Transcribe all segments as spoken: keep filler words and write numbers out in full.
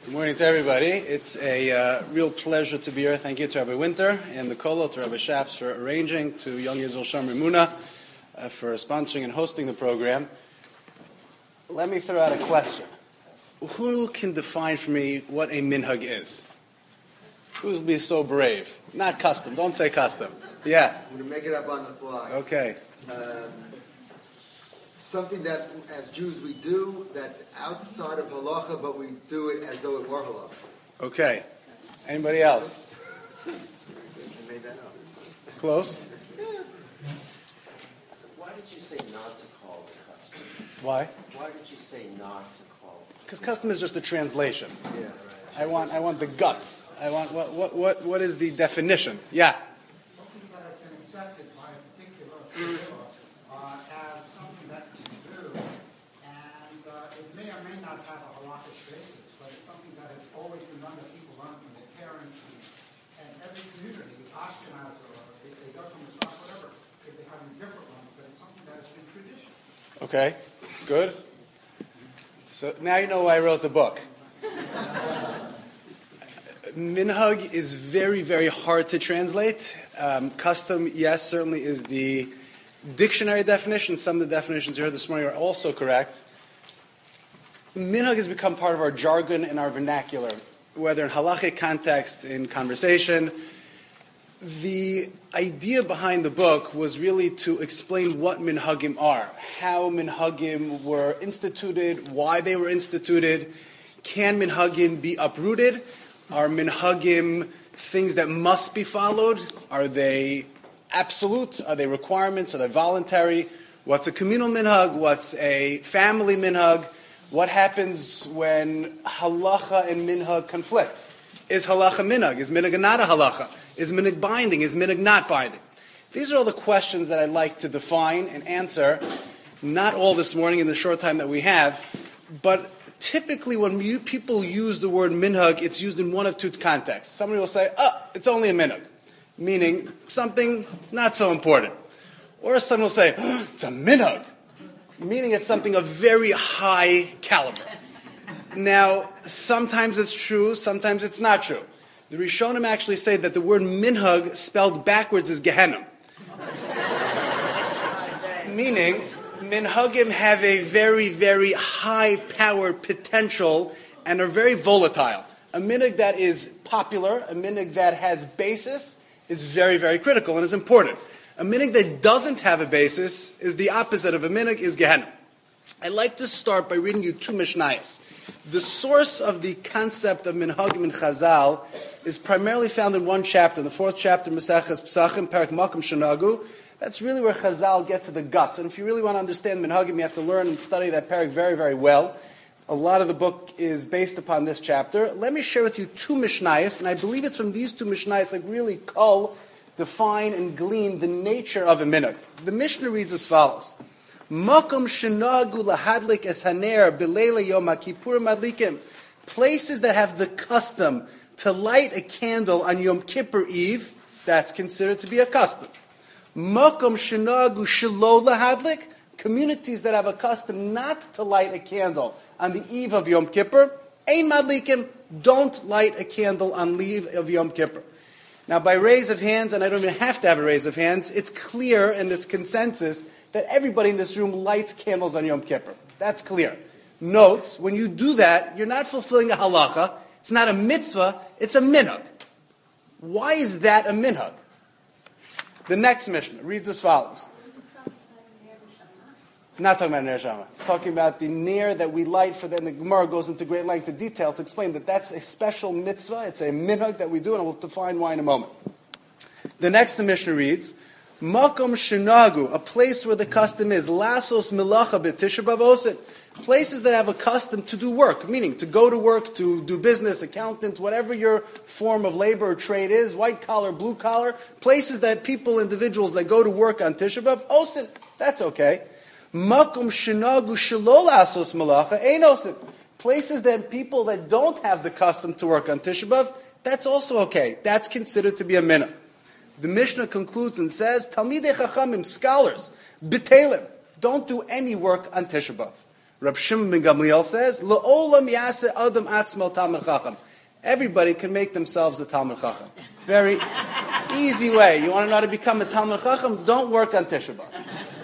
Good morning to everybody. It's a uh, real pleasure to be here. Thank you to Rabbi Winter and the Kollel, to Rabbi Shaps for arranging, to Young Yisrael Shomer Muna uh, for sponsoring and hosting the program. Let me throw out a question. Who can define for me what a minhag is? Who's be so brave? Not custom. Don't say custom. Yeah. I'm going to make it up on the fly. Okay. Um, something that, as Jews, we do that's outside of halacha, but we do it as though it were halacha. Okay. Anybody else? I made that up. Close? Why did you say not to call it custom? Why? Why did you say not to call it? Because custom is just a translation. Yeah, right. I want I want the guts. I want what what what what is the definition? Yeah. Something that has been accepted by a particular people uh, as something that you do, and uh, it may or may not have a halakhic basis, but it's something that has always been done that people learn from their parents and, and every community, Ashkenaz or if they go from the top, whatever, if they have different ones, but it's something that has been tradition. Okay. Good. So now you know why I wrote the book. Minhag is very, very hard to translate. Um, custom, yes, certainly is the dictionary definition. Some of the definitions you heard this morning are also correct. Minhag has become part of our jargon and our vernacular, whether in halachic context, in conversation. The idea behind the book was really to explain what minhagim are, how minhagim were instituted, why they were instituted. Can minhagim be uprooted? Are minhagim things that must be followed? Are they absolute? Are they requirements? Are they voluntary? What's a communal minhag? What's a family minhag? What happens when halacha and minhag conflict? Is halacha minhag? Is minhag not a halacha? Is minhag binding? Is minhag not binding? These are all the questions that I'd like to define and answer. Not all this morning in the short time that we have, but typically, when you, people use the word minhag, it's used in one of two contexts. Somebody will say, oh, it's only a minhag, meaning something not so important. Or someone will say, oh, it's a minhag, meaning it's something of very high caliber. Now, sometimes it's true, sometimes it's not true. The Rishonim actually say that the word minhag spelled backwards is Gehenna. Meaning, minhagim have a very, very high power potential and are very volatile. A minhag that is popular, a minhag that has basis, is very, very critical and is important. A minhag that doesn't have a basis is the opposite of a minhag, is Gehenna. I'd like to start by reading you two Mishnayos. The source of the concept of minhagim in Chazal is primarily found in one chapter, the fourth chapter, Maseches Pesachim, Perek Makom Shenagu. That's really where Chazal get to the guts. And if you really want to understand minhagim, you have to learn and study that parak very, very well. A lot of the book is based upon this chapter. Let me share with you two Mishnayos, and I believe it's from these two Mishnayos that really cull, define, and glean the nature of a minhag. The Mishnah reads as follows. Makom shenagu lahadlik es haner b'leila yom HaKippur madlikim. Places that have the custom to light a candle on Yom Kippur Eve, that's considered to be a custom. Makom shenagu shelo lahadlik, communities that have a custom not to light a candle on the eve of Yom Kippur, ein madlikim, don't light a candle on the eve of Yom Kippur. Now, by raise of hands, and I don't even have to have a raise of hands, it's clear and it's consensus that everybody in this room lights candles on Yom Kippur. That's clear. Note, when you do that, you're not fulfilling a halacha. It's not a mitzvah, it's a minhag. Why is that a minhag? The next Mishnah reads as follows. Not talking about Ner Shama. It's talking about the Ner that we light for them. The Gemara goes into great length of detail to explain that that's a special mitzvah. It's a minhag that we do, and we'll define why in a moment. The next the Mishnah reads, Makom shenagu, a place where the custom is, lasos milacha b'tisha b'av osid, places that have a custom to do work, meaning to go to work, to do business, accountant, whatever your form of labor or trade is, white collar, blue collar, places that people, individuals that go to work on Tisha B'av, osid, that's okay. Makom shenagu shelo lasos milacha ein osid, places that people that don't have the custom to work on Tisha B'av, that's also okay. That's considered to be a minhag. The Mishnah concludes and says, Talmidei Chachamim, scholars, b'telim, don't do any work on Tisha B'av. Rab Shimon ben Gamliel says, L'olam yaseh adam atzmo Talmid Chacham. Everybody can make themselves a Talmid Chacham. Very easy way. You want to know how to become a Talmid Chacham? Don't work on Tisha B'Av.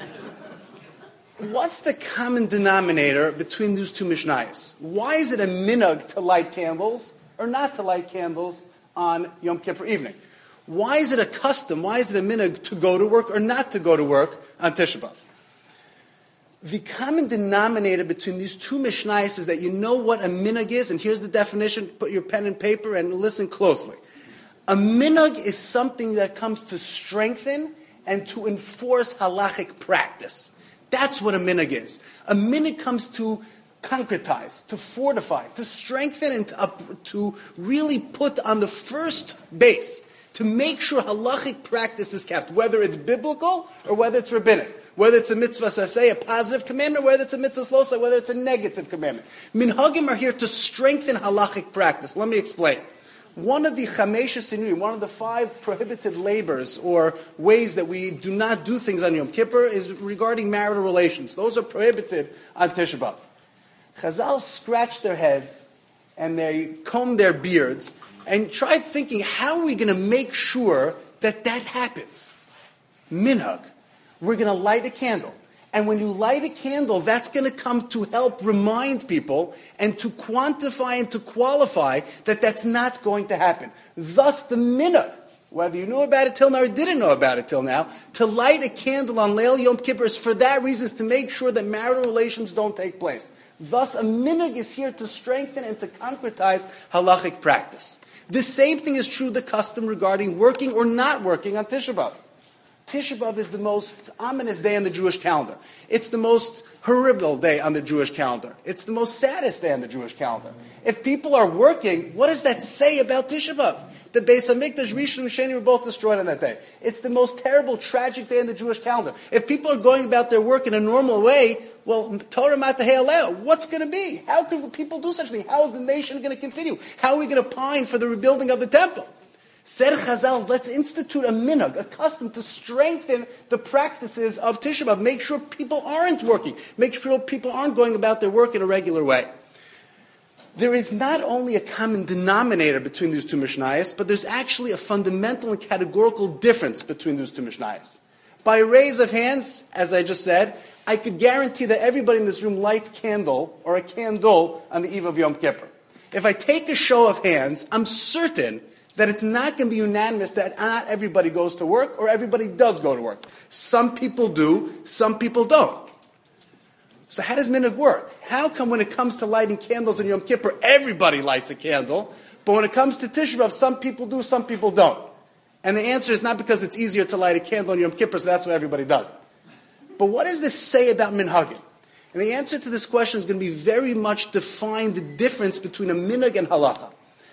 What's the common denominator between these two Mishnayos? Why is it a minhag to light candles or not to light candles on Yom Kippur evening? Why is it a custom? Why is it a minhag to go to work or not to go to work on Tisha B'Av? The common denominator between these two Mishnayos is that you know what a minhag is, and here's the definition. Put your pen and paper and listen closely. A minhag is something that comes to strengthen and to enforce halachic practice. That's what a minhag is. A minhag comes to concretize, to fortify, to strengthen, and to, up, to really put on the first base, to make sure halachic practice is kept, whether it's biblical or whether it's rabbinic, whether it's a mitzvah saseh, a positive commandment, whether it's a mitzvah slosah, whether it's a negative commandment. Minhagim are here to strengthen halachic practice. Let me explain. One of the chamesha sinuim, one of the five prohibited labors or ways that we do not do things on Yom Kippur is regarding marital relations. Those are prohibited on Tisha B'Av. Chazal scratched their heads and they combed their beards and tried thinking, how are we going to make sure that that happens? Minhag. We're going to light a candle. And when you light a candle, that's going to come to help remind people and to quantify and to qualify that that's not going to happen. Thus, the minhag, whether you knew about it till now or didn't know about it till now, to light a candle on Leil Yom Kippur is for that reason, is to make sure that marital relations don't take place. Thus, a minhag is here to strengthen and to concretize halachic practice. The same thing is true, the custom regarding working or not working on Tisha B'Av. Tisha B'Av is the most ominous day on the Jewish calendar. It's the most horrible day on the Jewish calendar. It's the most saddest day on the Jewish calendar. If people are working, what does that say about Tisha B'Av? The Beis Hamikdash, Rishon and Sheni were both destroyed on that day. It's the most terrible, tragic day on the Jewish calendar. If people are going about their work in a normal way, well, Torah Matahei Aleh, what's going to be? How can people do such a thing? How is the nation going to continue? How are we going to pine for the rebuilding of the temple? Said Chazal, let's institute a minhag, a custom to strengthen the practices of Tisha B'Av. Make sure people aren't working. Make sure people aren't going about their work in a regular way. There is not only a common denominator between these two Mishnayos, but there's actually a fundamental and categorical difference between those two Mishnayos. By a raise of hands, as I just said, I could guarantee that everybody in this room lights candle or a candle on the eve of Yom Kippur. If I take a show of hands, I'm certain that it's not going to be unanimous that not everybody goes to work or everybody does go to work. Some people do, some people don't. So how does minhag work? How come when it comes to lighting candles on Yom Kippur, everybody lights a candle, but when it comes to Tisha B'Av, some people do, some people don't? And the answer is not because it's easier to light a candle on Yom Kippur, so that's what everybody does. But what does this say about minhagim? And the answer to this question is going to be very much define the difference between a minhag and halacha.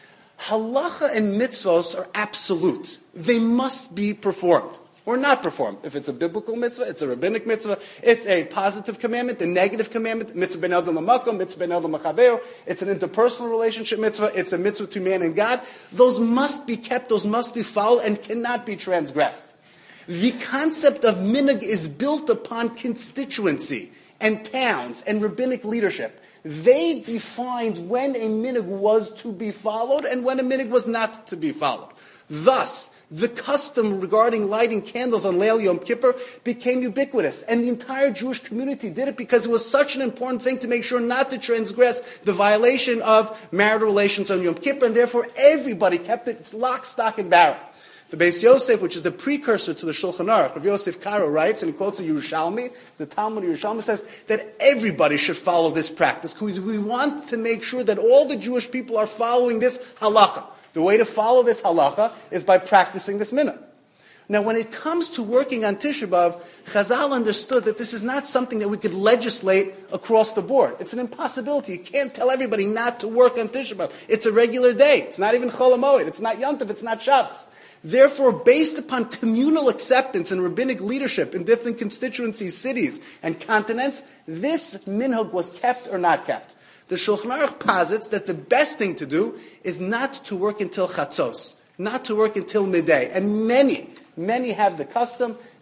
Halacha and mitzvos are absolute. They must be performed or not performed. If it's a biblical mitzvah, it's a rabbinic mitzvah, it's a positive commandment, a negative commandment, mitzvah ben adam l'makom, mitzvah ben adam l'chaver, it's an interpersonal relationship mitzvah, it's a mitzvah to man and God. Those must be kept, those must be followed, and cannot be transgressed. The concept of minhag is built upon constituency and towns and rabbinic leadership. They defined when a minhag was to be followed and when a minhag was not to be followed. Thus, the custom regarding lighting candles on Leil Yom Kippur became ubiquitous, and the entire Jewish community did it because it was such an important thing to make sure not to transgress the violation of marital relations on Yom Kippur, and therefore everybody kept it. It's lock, stock, and barrel. The Beis Yosef, which is the precursor to the Shulchan Aruch, Rav Yosef Karo writes, and he quotes a Yerushalmi, the Talmud Yerushalmi says that everybody should follow this practice because we want to make sure that all the Jewish people are following this halacha. The way to follow this halacha is by practicing this minhag. Now, when it comes to working on Tisha B'Av, Chazal understood that this is not something that we could legislate across the board. It's an impossibility. You can't tell everybody not to work on Tisha B'Av. It's a regular day. It's not even Chol HaMoed. It's not Yom Tov. It's not Shabbos. Therefore, based upon communal acceptance and rabbinic leadership in different constituencies, cities, and continents, this minhag was kept or not kept. The Shulchan Aruch posits that the best thing to do is not to work until chatzos, not to work until midday. And many, many have the custom,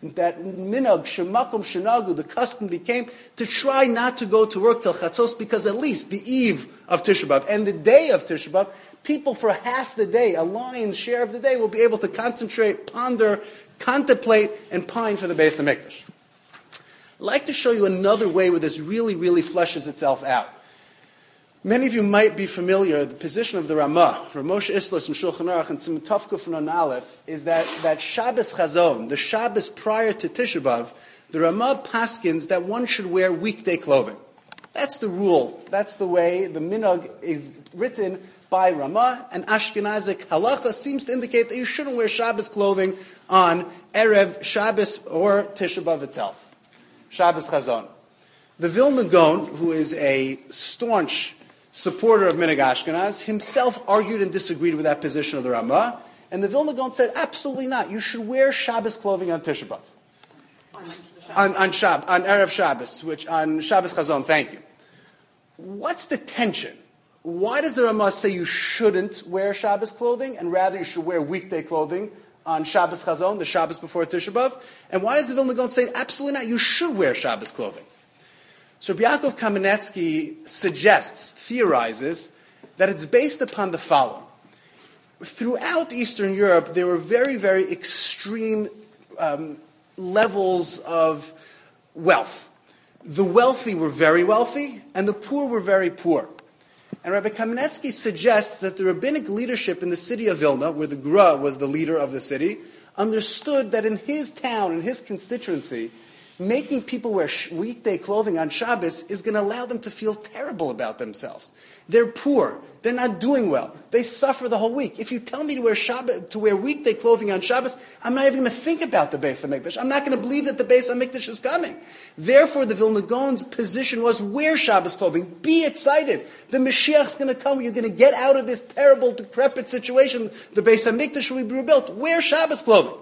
that minhag, shemakom shenagu, the custom became to try not to go to work till chatzos, because at least the eve of Tisha B'Av and the day of Tisha B'Av, people for half the day, a lion's share of the day, will be able to concentrate, ponder, contemplate, and pine for the Beis HaMikdash. I'd like to show you another way where this really, really fleshes itself out. Many of you might be familiar, the position of the Ramah, Rav Moshe Isserles in Shulchan Aruch and Siman Tov Kuf Nun Aleph, is that, that Shabbos Chazon, the Shabbos prior to Tisha B'Av, the Ramah paskins that one should wear weekday clothing. That's the rule. That's the way the minhag is written by Ramah, and Ashkenazic halacha seems to indicate that you shouldn't wear Shabbos clothing on Erev Shabbos or Tisha B'Av itself. Shabbos Chazon. The Vilna Gaon, who is a staunch supporter of Minhag Ashkenaz, himself argued and disagreed with that position of the Ramah, and the Vilna Gaon said, absolutely not. You should wear Shabbos clothing on Tisha B'Av. On, on, Shab, on Erev Shabbos, which on Shabbos Chazon, thank you. What's the tension? Why does the Ramah say you shouldn't wear Shabbos clothing, and rather you should wear weekday clothing on Shabbos Chazon, the Shabbos before Tisha B'Av? And why does the Vilna Gaon say, absolutely not, you should wear Shabbos clothing? So Rabbi Yaakov Kamenetsky suggests, theorizes, that it's based upon the following. Throughout Eastern Europe, there were very, very extreme um, levels of wealth. The wealthy were very wealthy, and the poor were very poor. And Rabbi Kamenetsky suggests that the rabbinic leadership in the city of Vilna, where the Gra was the leader of the city, understood that in his town, in his constituency, making people wear weekday clothing on Shabbos is going to allow them to feel terrible about themselves. They're poor. They're not doing well. They suffer the whole week. If you tell me to wear Shabbos, to wear weekday clothing on Shabbos, I'm not even going to think about the Beis HaMikdash. I'm not going to believe that the Beis HaMikdash is coming. Therefore, the Vilna Gaon's position was wear Shabbos clothing. Be excited. The Mashiach's going to come. You're going to get out of this terrible, decrepit situation. The Beis HaMikdash will be rebuilt. Wear Shabbos clothing.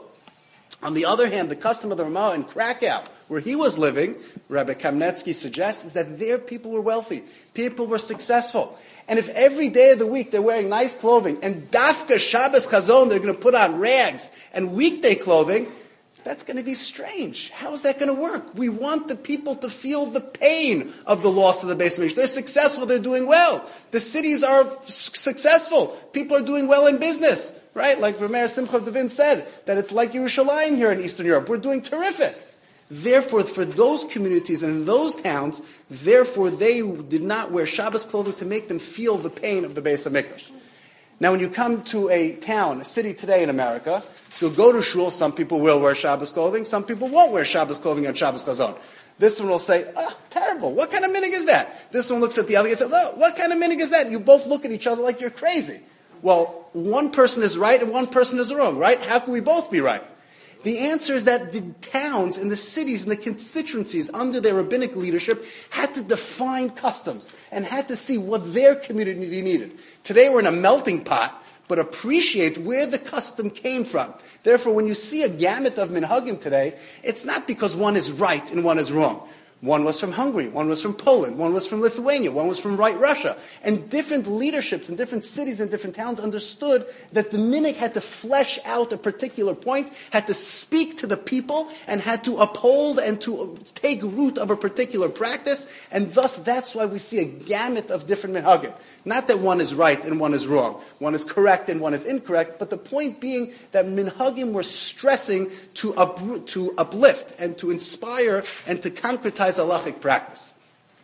On the other hand, the custom of the Ramah in Krakow, where he was living, Rabbi Kamenetsky suggests, is that there people were wealthy, people were successful. And if every day of the week they're wearing nice clothing, and Dafka Shabbos Chazon, they're going to put on rags and weekday clothing, that's going to be strange. How is that going to work? We want the people to feel the pain of the loss of the Beis HaMikdash. They're successful, they're doing well. The cities are successful. People are doing well in business, right? Like Rameir Simcha Devin said, that it's like Yerushalayim here in Eastern Europe. We're doing terrific. Therefore, for those communities and those towns, therefore they did not wear Shabbos clothing to make them feel the pain of the Beis HaMikdash. Now, when you come to a town, a city today in America, so go to shul, some people will wear Shabbos clothing, some people won't wear Shabbos clothing on Shabbos Chazon. This one will say, oh, terrible, what kind of minhag is that? This one looks at the other and says, oh, what kind of minhag is that? And you both look at each other like you're crazy. Well, one person is right and one person is wrong, right? How can we both be right? The answer is that the towns and the cities and the constituencies under their rabbinic leadership had to define customs and had to see what their community needed. Today we're in a melting pot, but appreciate where the custom came from. Therefore, when you see a gamut of minhagim today, it's not because one is right and one is wrong. One was from Hungary, one was from Poland, one was from Lithuania, one was from right Russia. And different leaderships in different cities and different towns understood that the minhag had to flesh out a particular point, had to speak to the people, and had to uphold and to take root of a particular practice. And thus, that's why we see a gamut of different minhagim. Not that one is right and one is wrong. One is correct and one is incorrect. But the point being that minhagim were stressing to, up, to uplift and to inspire and to concretize halachic practice.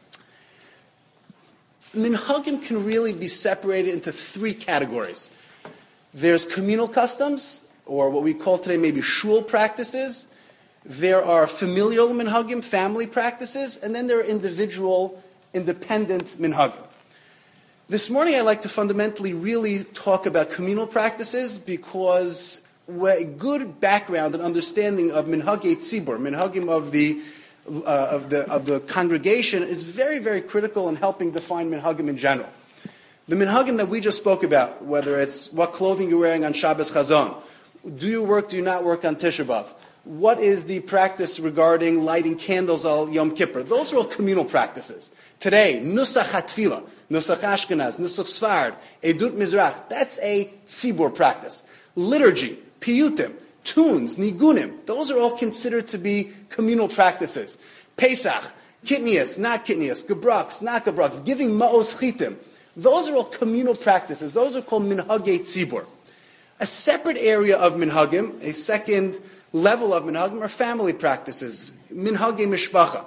Minhagim can really be separated into three categories. There's communal customs, or what we call today maybe shul practices. There are familial minhagim, family practices, and then there are individual, independent minhagim. This morning I'd like to fundamentally really talk about communal practices because a good background and understanding of minhagei tzibur, minhagim of the Uh, of the of the congregation, is very, very critical in helping define minhagim in general. The minhagim that we just spoke about, whether it's what clothing you're wearing on Shabbos Chazon, do you work, do you not work on Tisha B'Av, what is the practice regarding lighting candles on Yom Kippur, those are all communal practices. Today, Nusach HaTfilah, Nusach Ashkenaz, Nusach Sfard, Edut Mizrach, that's a tzibur practice. Liturgy, piyutim, tunes, nigunim, those are all considered to be communal practices. Pesach, kitnias, not kitnias, gebraks, not gebraks, giving ma'os chitim. Those are all communal practices. Those are called minhagei tzibur. A separate area of minhagim, a second level of minhagim, are family practices. Minhagei mishpacha.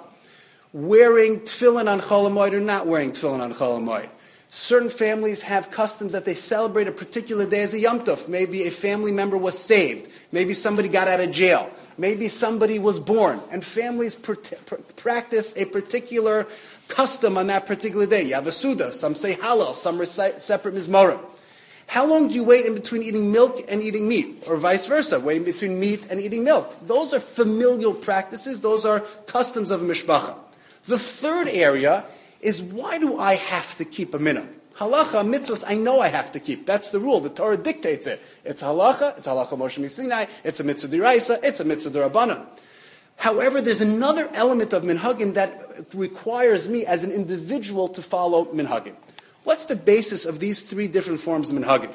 Wearing tefillin on Chol HaMoed or not wearing tefillin on Chol HaMoed. Certain families have customs that they celebrate a particular day as a Yom Tov. Maybe a family member was saved. Maybe somebody got out of jail. Maybe somebody was born. And families pr- pr- practice a particular custom on that particular day. You have a Suda. Some say Hallel. Some recite separate Mizmorim. How long do you wait in between eating milk and eating meat? Or vice versa, waiting between meat and eating milk. Those are familial practices. Those are customs of a mishpacha. The third area is, why do I have to keep a minhag? Halacha, mitzvahs, I know I have to keep. That's the rule. The Torah dictates it. It's halacha, it's halacha Moshe Sinai, it's a mitzvah d'iraisa, it's a mitzvah d'rabbanan. However, there's another element of minhagim that requires me as an individual to follow minhagim. What's the basis of these three different forms of minhagim?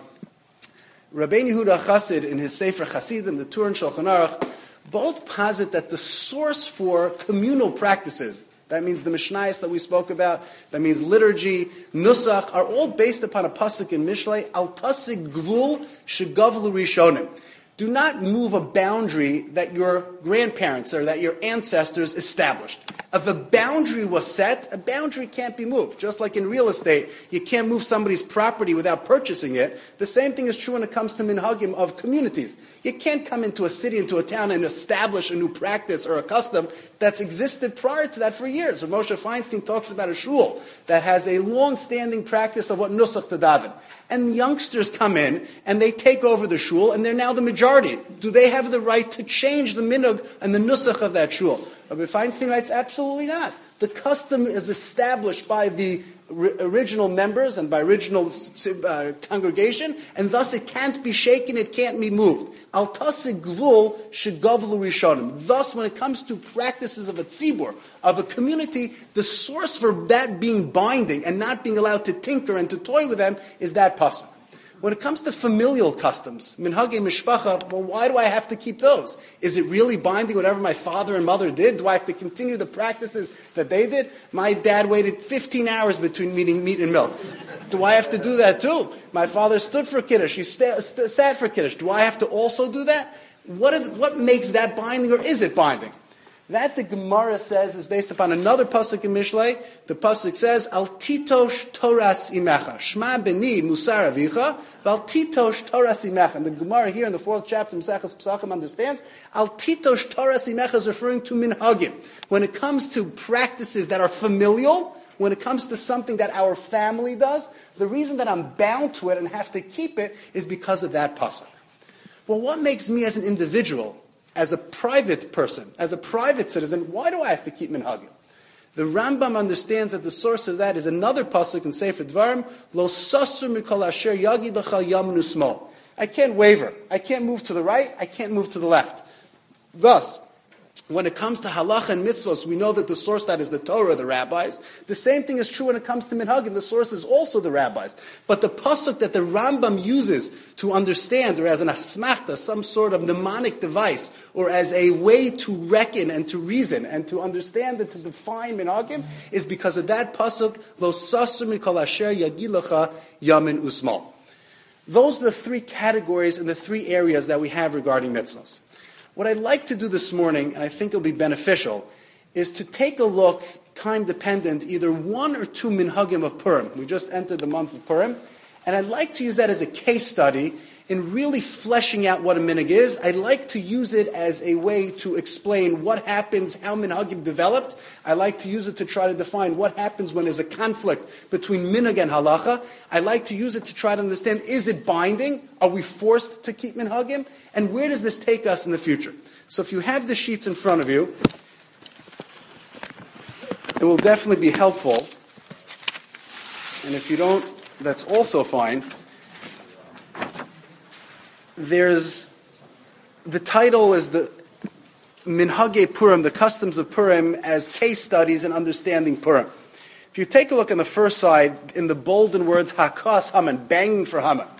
Rabbeinu Yehuda Chassid, in his Sefer Chasidim, the Tur and Shulchan Aruch, both posit that the source for communal practices, that means the Mishnayos that we spoke about, that means liturgy, nusach, are all based upon a pasuk in Mishlei, al tasig gvul shegavlu rishonim. Do not move a boundary that your grandparents or that your ancestors established. If a boundary was set, a boundary can't be moved. Just like in real estate, you can't move somebody's property without purchasing it. The same thing is true when it comes to minhagim of communities. You can't come into a city, into a town, and establish a new practice or a custom that's existed prior to that for years. Rav Moshe Feinstein talks about a shul that has a long-standing practice of what nusach to daven. And youngsters come in, and they take over the shul, and they're now the majority. Do they have the right to change the minhag and the nusach of that shul? Rabbi Feinstein writes, absolutely not. The custom is established by the original members and by original uh, congregation, and thus it can't be shaken, it can't be moved. Al tasig gvul shegavlu rishonim. Thus, when it comes to practices of a tzibur, of a community, the source for that being binding and not being allowed to tinker and to toy with them is that pasuk. When it comes to familial customs, minhagei mishpacha, well, why do I have to keep those? Is it really binding whatever my father and mother did? Do I have to continue the practices that they did? My dad waited fifteen hours between eating meat and milk. Do I have to do that too? My father stood for Kiddush. He st- st- sat for Kiddush. Do I have to also do that? What, is, what makes that binding, or is it binding? That, the Gemara says, is based upon another pasuk in Mishlei. The pasuk says, "Al titosh toras imecha, shma beni musar avicha, val titosh toras imecha." And the Gemara here in the fourth chapter, Maseches Pesachim, understands al titosh toras imecha is referring to minhagim. When it comes to practices that are familial, when it comes to something that our family does, the reason that I'm bound to it and have to keep it is because of that pasuk. Well, what makes me as an individual, as a private person, as a private citizen, why do I have to keep minhagim? The Rambam understands that the source of that is another pasuk in Sefer Dvarim, Lo sasur mikol asher yagid lecha yamnu smol. I can't waver. I can't move to the right. I can't move to the left. Thus, when it comes to halacha and mitzvos, we know that the source that is the Torah, the rabbis. The same thing is true when it comes to minhagim. The source is also the rabbis. But the pasuk that the Rambam uses to understand, or as an asmachta, some sort of mnemonic device, or as a way to reckon and to reason and to understand and to define minhagim, is because of that pasuk, Lo sasur mikol asher yagid lecha yamin usmal. Those are the three categories and the three areas that we have regarding mitzvos. What I'd like to do this morning, and I think it'll be beneficial, is to take a look, time-dependent, either one or two minhagim of Purim. We just entered the month of Purim, and I'd like to use that as a case study in really fleshing out what a minhag is. I'd like to use it as a way to explain what happens, how minhagim developed. I like to use it to try to define what happens when there's a conflict between minhag and halacha. I like to use it to try to understand, is it binding? Are we forced to keep minhagim? And where does this take us in the future? So if you have the sheets in front of you, it will definitely be helpful. And if you don't, that's also fine. There's, the title is the Minhagei Purim, the customs of Purim, as case studies in understanding Purim. If you take a look on the first side, in the bolden words, Hakas Haman, banging for Haman.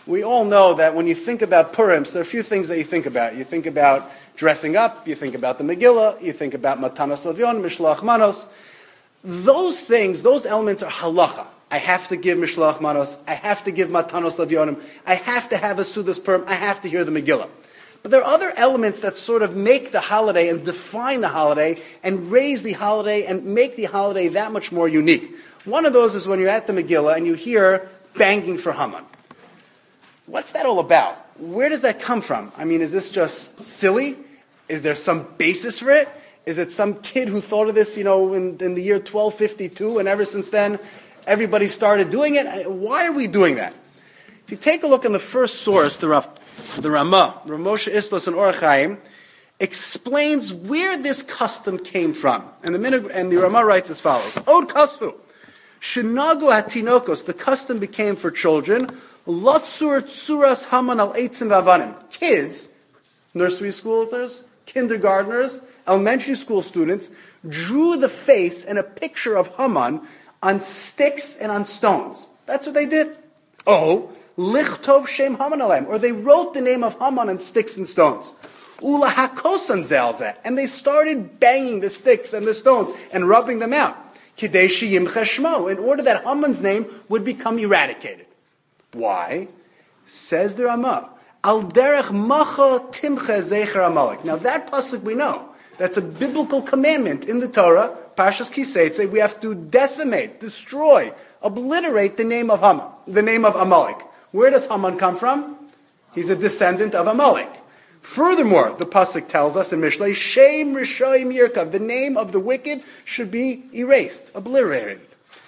We all know that when you think about Purim, there are a few things that you think about. You think about dressing up, you think about the Megillah, you think about Matanos Levion, Mishloach Manos. Those things, those elements are halacha. I have to give Mishloach Manos, I have to give Matanos Levionim, I have to have a Sudas Purim, I have to hear the Megillah. But there are other elements that sort of make the holiday and define the holiday and raise the holiday and make the holiday that much more unique. One of those is when you're at the Megillah and you hear banging for Haman. What's that all about? Where does that come from? I mean, is this just silly? Is there some basis for it? Is it some kid who thought of this, you know, in, in the year twelve fifty-two, and ever since then, everybody started doing it? Why are we doing that? If you take a look in the first source, the, the Ramah, Rav Moshe Islos and Orach Chaim, explains where this custom came from. And the, and the Ramah writes as follows. Od kasfu, shenagu hatinokos, the custom became for children, lotzur tsuras haman al eitzim vavanim. Kids, nursery schoolers, kindergartners, elementary school students, drew the face and a picture of Haman on sticks and on stones. That's what they did. Oh, lichtov shem Haman alem, or they wrote the name of Haman on sticks and stones. Ula hakosan zelzeh, and they started banging the sticks and the stones and rubbing them out. Kidei sheyimcha shmo, in order that Haman's name would become eradicated. Why? Says the Ramah. Al derech macha timcha zecher Amalek. Now that pasuk we know. That's a biblical commandment in the Torah, Parshas Kiseitze. We have to decimate, destroy, obliterate the name of Haman, the name of Amalek. Where does Haman come from? He's a descendant of Amalek. Furthermore, the pasuk tells us in Mishlei, Shem Rishoyim Yirkav, the name of the wicked should be erased, obliterated.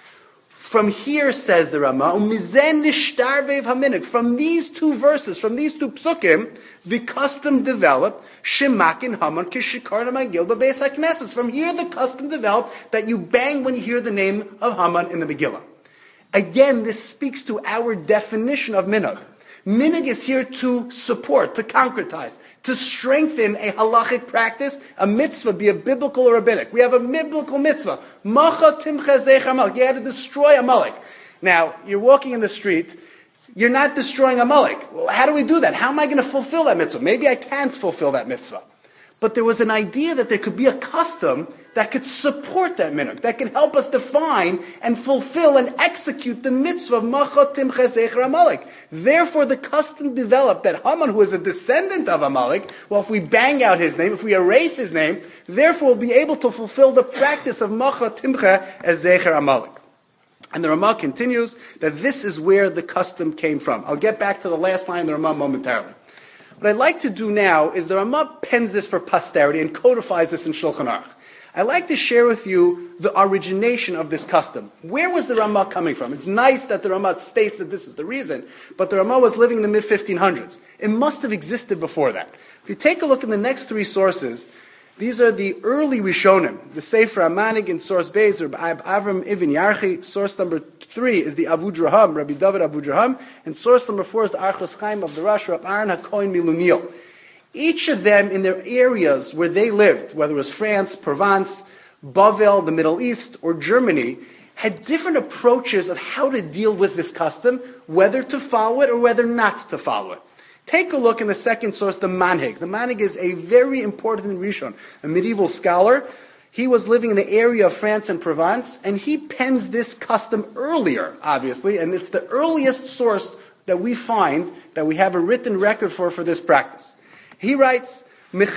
From here, says the Ramah, Umizen nishtarvev haminik. From these two verses, from these two psukim, the custom developed, Shemakin Haman kishikarna magil b'beis haknesses. From here, the custom developed that you bang when you hear the name of Haman in the Megillah. Again, this speaks to our definition of minhag. Minhag is here to support, to concretize, to strengthen a halachic practice, a mitzvah, be a biblical or rabbinic. We have a biblical mitzvah. Macha timcha zecher Amalek. You had to destroy Amalek. Now, you're walking in the street, you're not destroying Amalek. Well, how do we do that? How am I going to fulfill that mitzvah? Maybe I can't fulfill that mitzvah. But there was an idea that there could be a custom that could support that minhag, that could help us define and fulfill and execute the mitzvah of Macha Timcha Zecher Amalek. Therefore, the custom developed that Haman, who is a descendant of Amalek, well, if we bang out his name, if we erase his name, therefore we'll be able to fulfill the practice of Macha Timcha as Zecher Amalek. And the Ramah continues that this is where the custom came from. I'll get back to the last line of the Ramah momentarily. What I'd like to do now is the Ramah pens this for posterity and codifies this in Shulchan Aruch. I'd like to share with you the origination of this custom. Where was the Ramah coming from? It's nice that the Ramah states that this is the reason, but the Ramah was living in the mid fifteen hundreds. It must have existed before that. If you take a look in the next three sources, these are the early Rishonim. The Sefer HaManig in source Beis, Rabbi Avram Ibn Yarchi. Source number three is the Avudraham, Rabbi David Avudraham. And source number four is the Archos Chaim of the Rosh, Rabbi Aaron HaKohen Miluniel. Each of them in their areas where they lived, whether it was France, Provence, Bavel, the Middle East, or Germany, had different approaches of how to deal with this custom, whether to follow it or whether not to follow it. Take a look in the second source, the Manhig. The Manhig is a very important Rishon, a medieval scholar. He was living in the area of France and Provence, and he pens this custom earlier, obviously, and it's the earliest source that we find, that we have a written record for, for this practice. He writes, there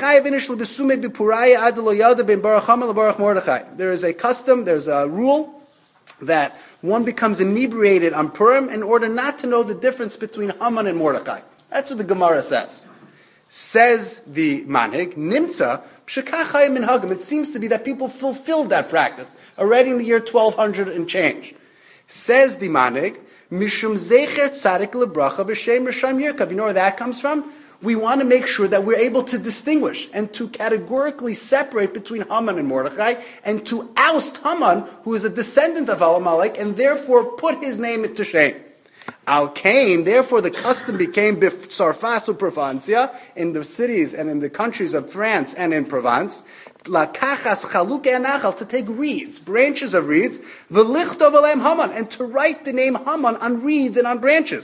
is a custom, there's a rule, that one becomes inebriated on Purim in order not to know the difference between Haman and Mordechai. That's what the Gemara says. Says the Manhig, Nimtza, Pshekachayim Minhagim. It seems to be that people fulfilled that practice already in the year twelve hundred and change. Says the Manhig, Mishum Zecher Tzadik Lebracha B'Shem Risham Yirkav. You know where that comes from? We want to make sure that we're able to distinguish and to categorically separate between Haman and Mordechai and to oust Haman, who is a descendant of Amalek, and therefore put his name to shame. Al Kain, therefore the custom became B'Sarfasu Provencia, in the cities and in the countries of France and in Provence, La Kachas Chaluke Anachal, to take reeds, branches of reeds, V'lichtov Alem Haman, and to write the name Haman on reeds and on branches.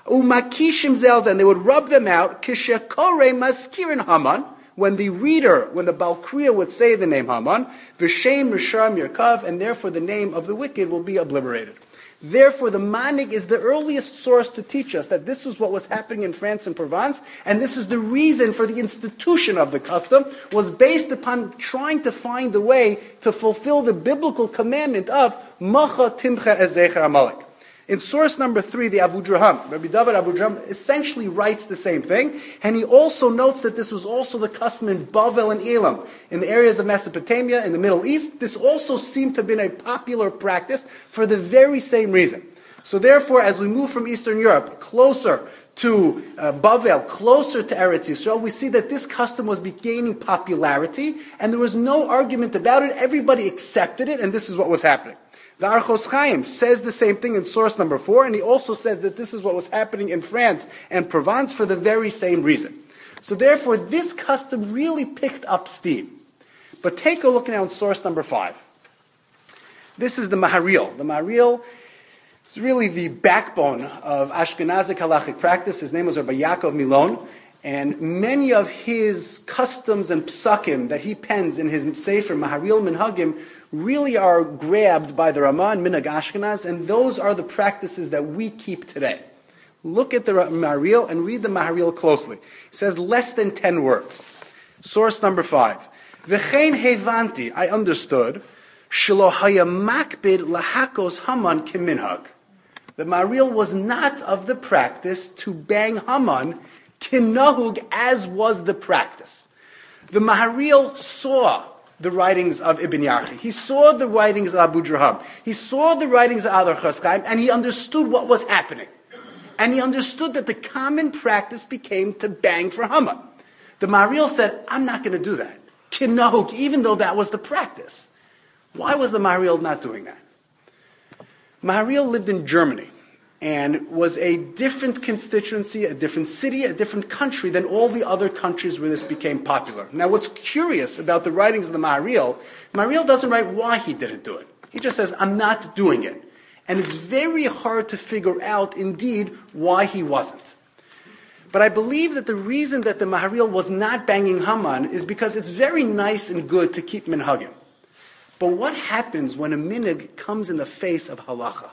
Umakishim zelza, and they would rub them out. Kishakore maskirin Haman, when the reader, when the Baal Kriya would say the name Haman, V'shem Risham Yerkav, and therefore the name of the wicked will be obliterated. Therefore, the Manig is the earliest source to teach us that this is what was happening in France and Provence, and this is the reason for the institution of the custom, was based upon trying to find a way to fulfill the biblical commandment of Macha Timcha Ezecher Amalek. In source number three, the Abu Draham, Rabbi David Abu Draham essentially writes the same thing, and he also notes that this was also the custom in Bavel and Elam, in the areas of Mesopotamia, in the Middle East. This also seemed to have been a popular practice for the very same reason. So therefore, as we move from Eastern Europe closer to uh, Bavel, closer to Eretz Yisrael, we see that this custom was gaining popularity, and there was no argument about it. Everybody accepted it, and this is what was happening. The Archos Chaim says the same thing in source number four, and he also says that this is what was happening in France and Provence for the very same reason. So therefore, this custom really picked up steam. But take a look now in source number five. This is the Maharil. The Maharil is really the backbone of Ashkenazic halachic practice. His name was Rabbi Yaakov Milon, and many of his customs and psakim that he pens in his Sefer Maharil Minhagim really are grabbed by the Ramah and Minhag Ashkenaz, and those are the practices that we keep today. Look at the Maharil and read the Maharil closely. It says less than ten words. Source number five. V'chein hevanti, I understood, shelo haya makbid lahakos Haman kiminhag. The Maharil was not of the practice to bang Haman kinahug, as was the practice. The Maharil saw the writings of Ibn Yarchi. He saw the writings of Abu Draham. He saw the writings of Archos Chaim, and he understood what was happening. And he understood that the common practice became to bang for Haman. The Maharil said, I'm not going to do that. Kinahuk, even though that was the practice. Why was the Maharil not doing that? Maharil lived in Germany and was a different constituency, a different city, a different country than all the other countries where this became popular. Now, what's curious about the writings of the Maharil, Maharil doesn't write why he didn't do it. He just says, I'm not doing it. And it's very hard to figure out, indeed, why he wasn't. But I believe that the reason that the Maharil was not banging Haman is because it's very nice and good to keep minhagim. But what happens when a minhag comes in the face of halacha?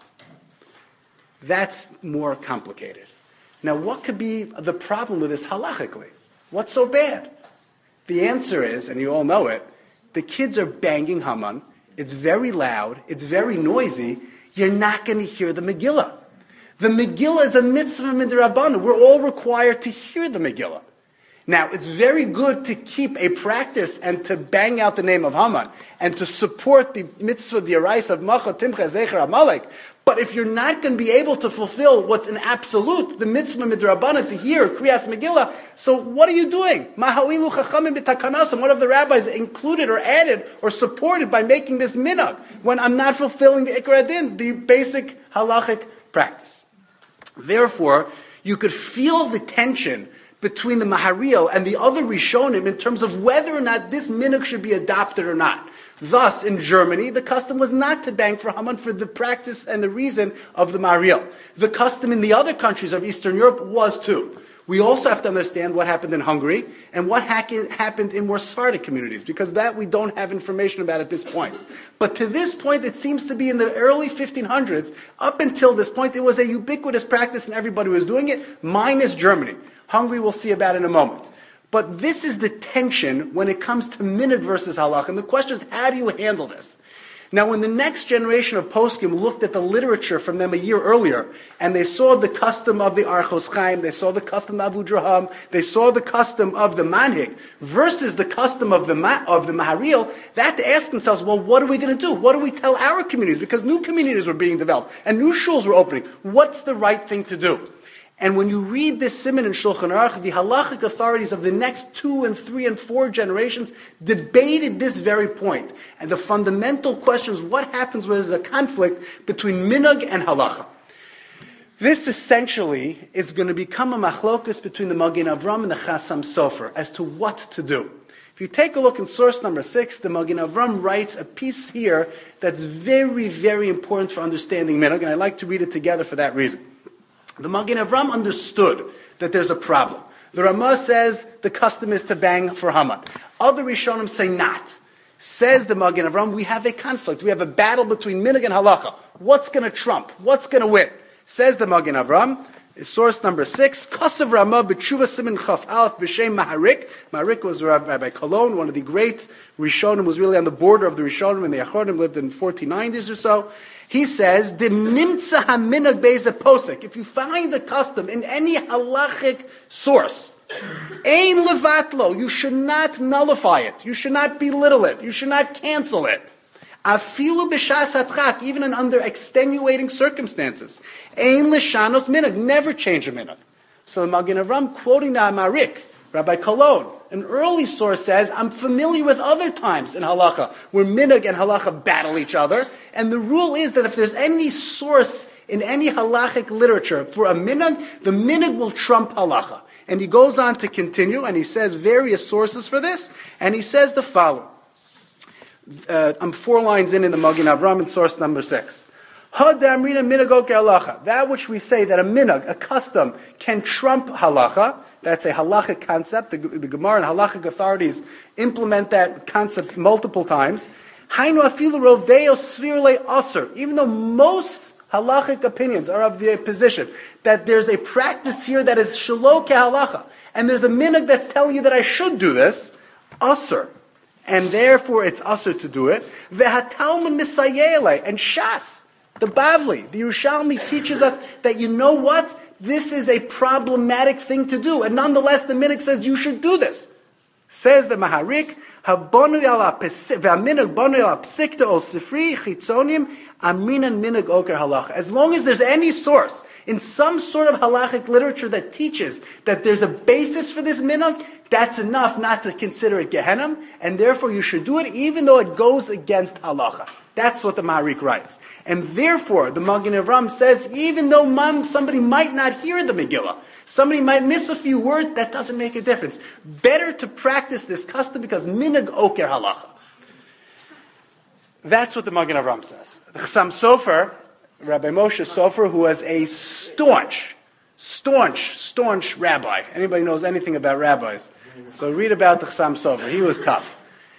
That's more complicated. Now, what could be the problem with this halachically? What's so bad? The answer is, and you all know it, the kids are banging Haman. It's very loud. It's very noisy. You're not going to hear the Megillah. The Megillah is a mitzvah midrabanan. We're all required to hear the Megillah. Now, it's very good to keep a practice and to bang out the name of Haman and to support the mitzvah d'oraisa of Macha Timcha Zecher Amalek. But if you're not going to be able to fulfill what's an absolute, the mitzvah midrabanan, to hear Kriyas Megillah, so what are you doing? Mahawilu chachamim b'takanasim. What have the rabbis included or added or supported by making this minhag when I'm not fulfilling the Ikar Adin, the basic halachic practice? Therefore, you could feel the tension between the Maharil and the other Rishonim in terms of whether or not this minhag should be adopted or not. Thus, in Germany, the custom was not to bang for Haman for the practice and the reason of the Maharil. The custom in the other countries of Eastern Europe was too. We also have to understand what happened in Hungary and what happened in more Sephardic communities, because that we don't have information about at this point. But to this point, it seems to be in the early fifteen hundreds, up until this point, it was a ubiquitous practice and everybody was doing it, minus Germany. Hungary we'll see about in a moment. But this is the tension when it comes to minhag versus halach. And the question is, how do you handle this? Now, when the next generation of poskim looked at the literature from them a year earlier, and they saw the custom of the Archos Chaim, they saw the custom of Abu Draham, they saw the custom of the Manhig, versus the custom of the Ma- of the Maharil, they had to ask themselves, well, what are we going to do? What do we tell our communities? Because new communities were being developed, and new shuls were opening. What's the right thing to do? And when you read this siman in Shulchan Aruch, the halachic authorities of the next two and three and four generations debated this very point. And the fundamental question is, what happens when there's a conflict between minhag and halacha? This essentially is going to become a machlokus between the Magen Avram and the Chasam Sofer as to what to do. If you take a look in source number six, the Magen Avram writes a piece here that's very, very important for understanding minhag, and I'd like to read it together for that reason. The Magen Avram understood that there's a problem. The Ramah says the custom is to bang for Haman. Other Rishonim say not. Says the Magen Avram, we have a conflict. We have a battle between Minhag and Halacha. What's going to trump? What's going to win? Says the Magen Avram, source number six, Kasav Ramah b'tshuva simin chaf alef b'shem Maharik. Maharik was Rabbi Cologne, one of the great Rishonim, was really on the border of the Rishonim, and the Achronim lived in fourteen nineties or so. He says, Dim nimtza haminag be'ezeh posek. If you find the custom in any halachic source, ein levatlo, you should not nullify it. You should not belittle it. You should not cancel it. Afilu b'shas hatchak, even in under extenuating circumstances. Ein lishanos minhag, never change a minhag. So the Magen Avram, quoting the Amarik, Rabbi Cologne, an early source says, I'm familiar with other times in halacha where minhag and halacha battle each other, and the rule is that if there's any source in any halachic literature for a minhag, the minhag will trump halacha. And he goes on to continue, and he says various sources for this, and he says the following. Uh, I'm four lines in in the Magen Avram in source number six. That which we say that a minhag, a custom, can trump halacha, that's a halachic concept. The, the Gemara and halachic authorities implement that concept multiple times. Even though most halachic opinions are of the position that there's a practice here that is shelo halacha, and there's a minhag that's telling you that I should do this, asur, and therefore it's asur to do it. Ve'hatalmud misayele, and Shas, the Bavli, the Yerushalmi teaches us that you know what? This is a problematic thing to do. And nonetheless, the minhag says you should do this. Says the Maharik, as long as there's any source in some sort of halachic literature that teaches that there's a basis for this minhag, that's enough not to consider it Gehenim, and therefore you should do it even though it goes against halacha. That's what the Maharik writes. And therefore, the Magen Avram says, even though mom, somebody might not hear the Megillah, somebody might miss a few words, that doesn't make a difference. Better to practice this custom because minhag oker halacha. That's what the Magen Avram says. The Chassam Sofer, Rabbi Moshe Sofer, who was a staunch, staunch, staunch rabbi. Anybody knows anything about rabbis? So read about the Chassam Sofer. He was tough.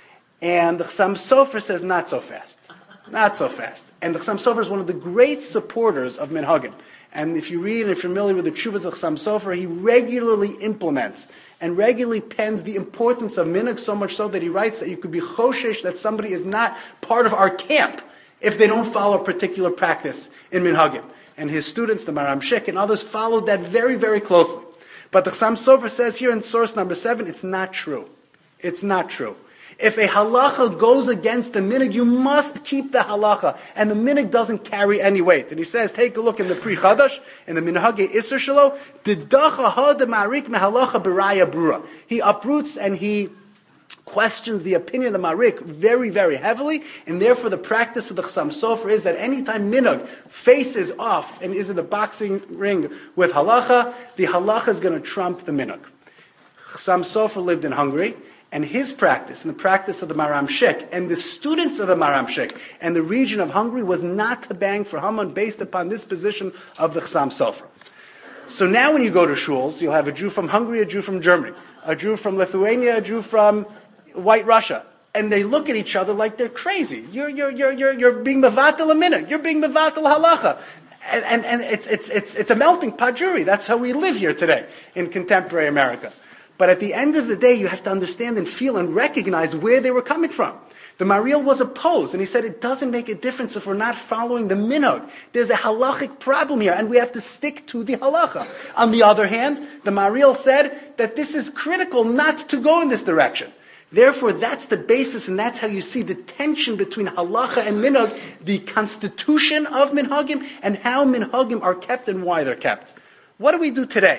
And the Chassam Sofer says, not so fast. Not so fast. And the Chassam Sofer is one of the great supporters of minhagim. And if you read and if you're familiar with the Tshuvas of Chassam Sofer, he regularly implements and regularly pens the importance of minhag, so much so that he writes that you could be choshesh that somebody is not part of our camp if they don't follow a particular practice in minhagim. And his students, the Maram Shik and others, followed that very, very closely. But the Chassam Sofer says here in source number seven, it's not true. It's not true. If a halacha goes against the minhag, you must keep the halacha, and the minhag doesn't carry any weight. And he says, take a look in the Pri Chadash, in the Minhagei Isser Shelo, Didacha ha de Marik mehalacha b'raya brura. He uproots and he questions the opinion of the Marik very, very heavily, and therefore the practice of the Chassam Sofer is that anytime minhag faces off and is in the boxing ring with halacha, the halacha is going to trump the minhag. Chassam Sofer lived in Hungary, and his practice, and the practice of the Maram Shik, and the students of the Maram Shik, and the region of Hungary was not to bang for Haman based upon this position of the Chassam Sofer. So now when you go to shuls, you'll have a Jew from Hungary, a Jew from Germany, a Jew from Lithuania, a Jew from White Russia, and they look at each other like they're crazy. You're, you're, you're, you're, you're being mevatel a minhag. You're being mevatel halacha. And, and, and it's, it's, it's, it's a melting pot jury. That's how we live here today in contemporary America. But at the end of the day, you have to understand and feel and recognize where they were coming from. The Mariel was opposed, and he said it doesn't make a difference if we're not following the minhag. There's a halachic problem here, and we have to stick to the halacha. On the other hand, the Mariel said that this is critical not to go in this direction. Therefore, that's the basis, and that's how you see the tension between halacha and minhag, the constitution of minhagim, and how minhagim are kept and why they're kept. What do we do today?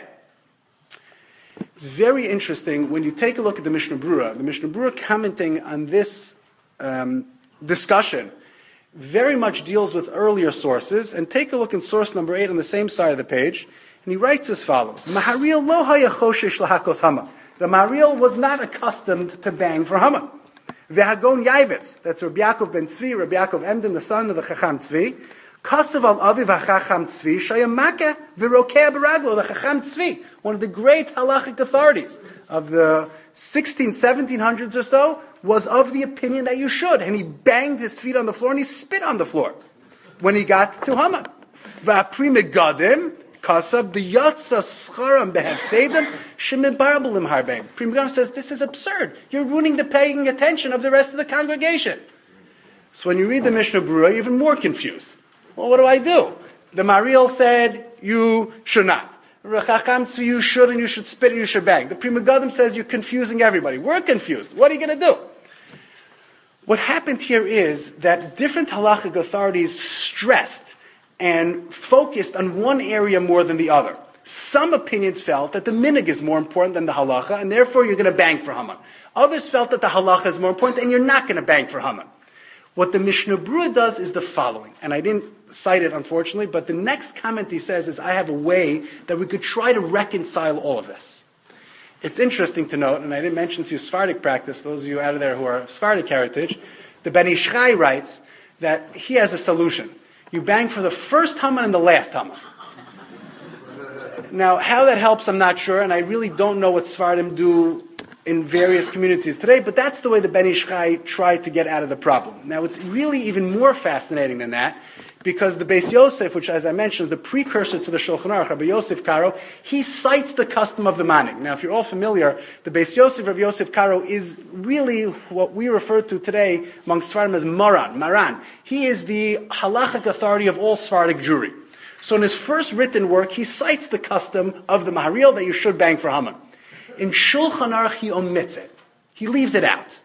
It's very interesting when you take a look at the Mishnah Brura. The Mishnah Brura commenting on this um, discussion very much deals with earlier sources. And take a look in source number eight on the same side of the page. And he writes as follows. Maharil lo haya choshesh lahakos Haman. The Maharil was not accustomed to bang for Haman. Vehagon Yaivitz, that's Rabbi Yaakov ben Tzvi, Rabbi Yaakov Emden, the son of the Chacham Tzvi. Kasav al aviv hachacham tzvi shayamaka v'rokeh beraglo. The Chacham Tzvi, one of the great halachic authorities of the sixteen, seventeen hundreds or so, was of the opinion that you should. And he banged his feet on the floor and he spit on the floor when he got to Haman. V'apri megadim kasab the yatsa scharam behefsedim shemibarbelim harbeim. Pri Megadim says this is absurd. You're ruining the paying attention of the rest of the congregation. So when you read the Mishnah Berurah, you're even more confused. Well, what do I do? The Mariel said you should not. Chacham Tzvi, you should, and you should spit and you should bang. The Pri Megadim says you're confusing everybody. We're confused. What are you going to do? What happened here is that different halachic authorities stressed and focused on one area more than the other. Some opinions felt that the minig is more important than the halacha, and therefore you're going to bang for Haman. Others felt that the halacha is more important, and you're not going to bang for Haman. What the Mishnah Berurah does is the following, and I didn't cite it, unfortunately, but the next comment he says is, I have a way that we could try to reconcile all of this. It's interesting to note, and I didn't mention to you Sephardic practice, those of you out of there who are of Sephardic heritage, the Ben Ish Chai writes that he has a solution. You bang for the first Haman and the last Haman. Now, how that helps, I'm not sure, and I really don't know what Sephardim do in various communities today, but that's the way the Ben Ish Chai tried to get out of the problem. Now, it's really even more fascinating than that, because the Beis Yosef, which, as I mentioned, is the precursor to the Shulchan Aruch, Rabbi Yosef Karo, he cites the custom of the manig. Now, if you're all familiar, the Beis Yosef, Rabbi Yosef Karo, is really what we refer to today among Sfardim as Maran, Maran. He is the halachic authority of all Sephardic Jewry. So in his first written work, he cites the custom of the Maharil that you should bang for Haman. In Shulchan Aruch, he omits it. He leaves it out.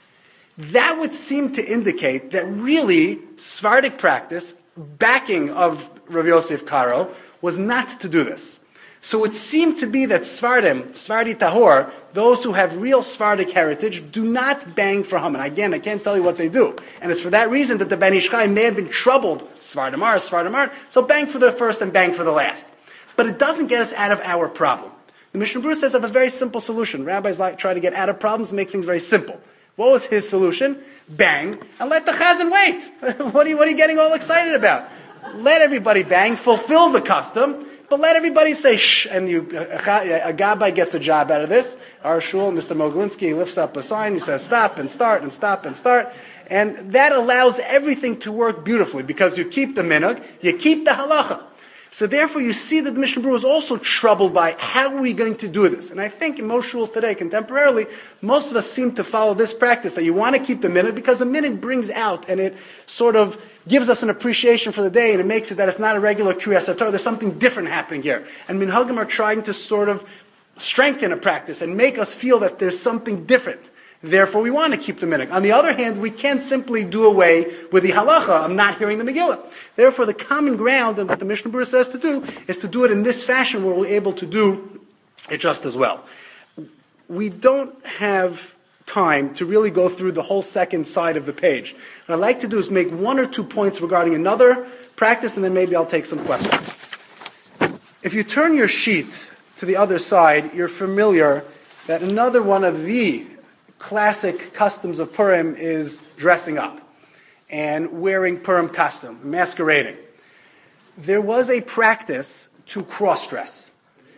That would seem to indicate that really Sephardic practice, backing of Rav Yosef Karo, was not to do this. So it seemed to be that Sephardim, Sephardi Tahor, those who have real Sephardic heritage, do not bang for Haman. Again, I can't tell you what they do. And it's for that reason that the Ben Ish Chai may have been troubled, Sephardim are, Sephardim aren't, so bang for the first and bang for the last. But it doesn't get us out of our problem. The Mishnah Berurah says I have a very simple solution. Rabbis like try to get out of problems and make things very simple. What was his solution? Bang, and let the chazan wait. what, are you, what are you getting all excited about? Let everybody bang, fulfill the custom, but let everybody say shh, and you, a, a gabbai gets a job out of this. Our shul, Mister Moglinsky, lifts up a sign, he says stop and start and stop and start. And that allows everything to work beautifully, because you keep the minhag, you keep the halacha. So therefore you see that the Mishnah Berurah is also troubled by how are we going to do this. And I think in most shuls today, contemporarily, most of us seem to follow this practice, that you want to keep the minhag because the minhag brings out and it sort of gives us an appreciation for the day, and it makes it that it's not a regular Kriyas HaTorah, there's something different happening here. And minhagim are trying to sort of strengthen a practice and make us feel that there's something different. Therefore, we want to keep the minhag. On the other hand, we can't simply do away with the halacha of not hearing the Megillah. Therefore, the common ground and what the Mishnah Berurah says to do is to do it in this fashion where we're able to do it just as well. We don't have time to really go through the whole second side of the page. What I'd like to do is make one or two points regarding another practice, and then maybe I'll take some questions. If you turn your sheet to the other side, you're familiar that another one of the classic customs of Purim is dressing up and wearing Purim costume, masquerading. There was a practice to cross-dress.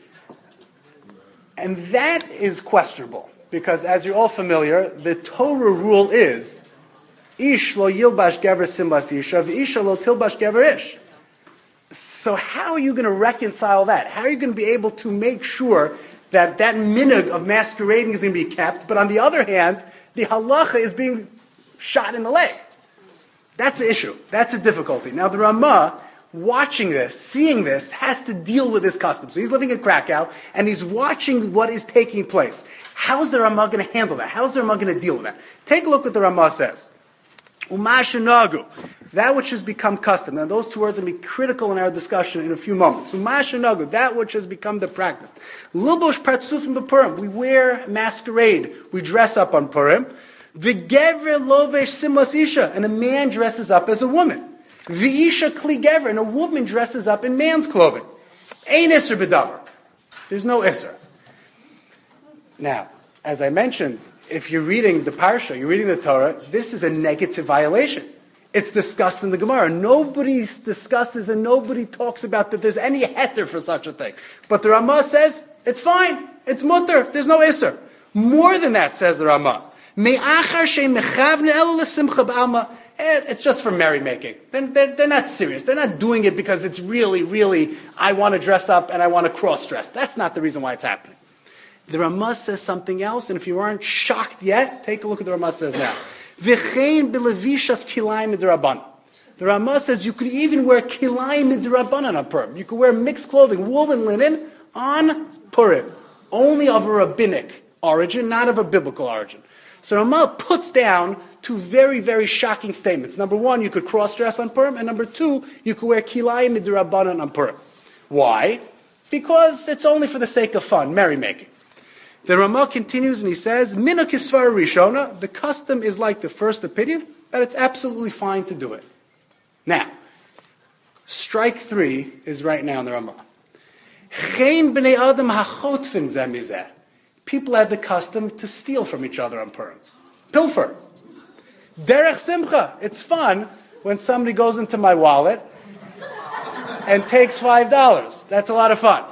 And that is questionable, because as you're all familiar, the Torah rule is, Ish lo yilbash gever simlas isha, v'isha lo tilbash gever ish. So how are you going to reconcile that? How are you going to be able to make sure that that minhag of masquerading is going to be kept, but on the other hand, the halacha is being shot in the leg? That's the issue. That's a difficulty. Now the Ramah, watching this, seeing this, has to deal with this custom. So he's living in Krakow, and he's watching what is taking place. How is the Ramah going to handle that? How is the Ramah going to deal with that? Take a look what the Ramah says. Umashanagu, that which has become custom. Now those two words will be critical in our discussion in a few moments. Umashanagu, that which has become the practice. Libush partsufim b'Purim, we wear masquerade, we dress up on Purim. V'gever lovesh simlas isha, and a man dresses up as a woman. V'isha kli gever, and a woman dresses up in man's clothing. Ein isser b'davar. There's no isser. Now, as I mentioned, if you're reading the Parsha, you're reading the Torah, this is a negative violation. It's discussed in the Gemara. Nobody discusses and nobody talks about that there's any heter for such a thing. But the Ramah says, it's fine. It's mutter. There's no iser. More than that, says the Ramah. It's just for merrymaking. They're, they're, they're not serious. They're not doing it because it's really, really, I want to dress up and I want to cross-dress. That's not the reason why it's happening. The Ramah says something else, and if you aren't shocked yet, take a look at the Ramah says now. The Ramah says you could even wear kilayim midrabanan on Purim. You could wear mixed clothing, wool and linen, on Purim. Only of a rabbinic origin, not of a biblical origin. So Ramah puts down two very, very shocking statements. Number one, you could cross-dress on Purim, and number two, you could wear kilayim midrabanan on Purim. Why? Because it's only for the sake of fun, merrymaking. The Ramah continues and he says, Mina kisvar rishona, the custom is like the first opinion, that it's absolutely fine to do it. Now, strike three is right now in the Ramah. Chein b'nei adam hachotfin zeh mizeh. People had the custom to steal from each other on Purim. Pilfer. Derech simcha. It's fun when somebody goes into my wallet and takes five dollars. That's a lot of fun.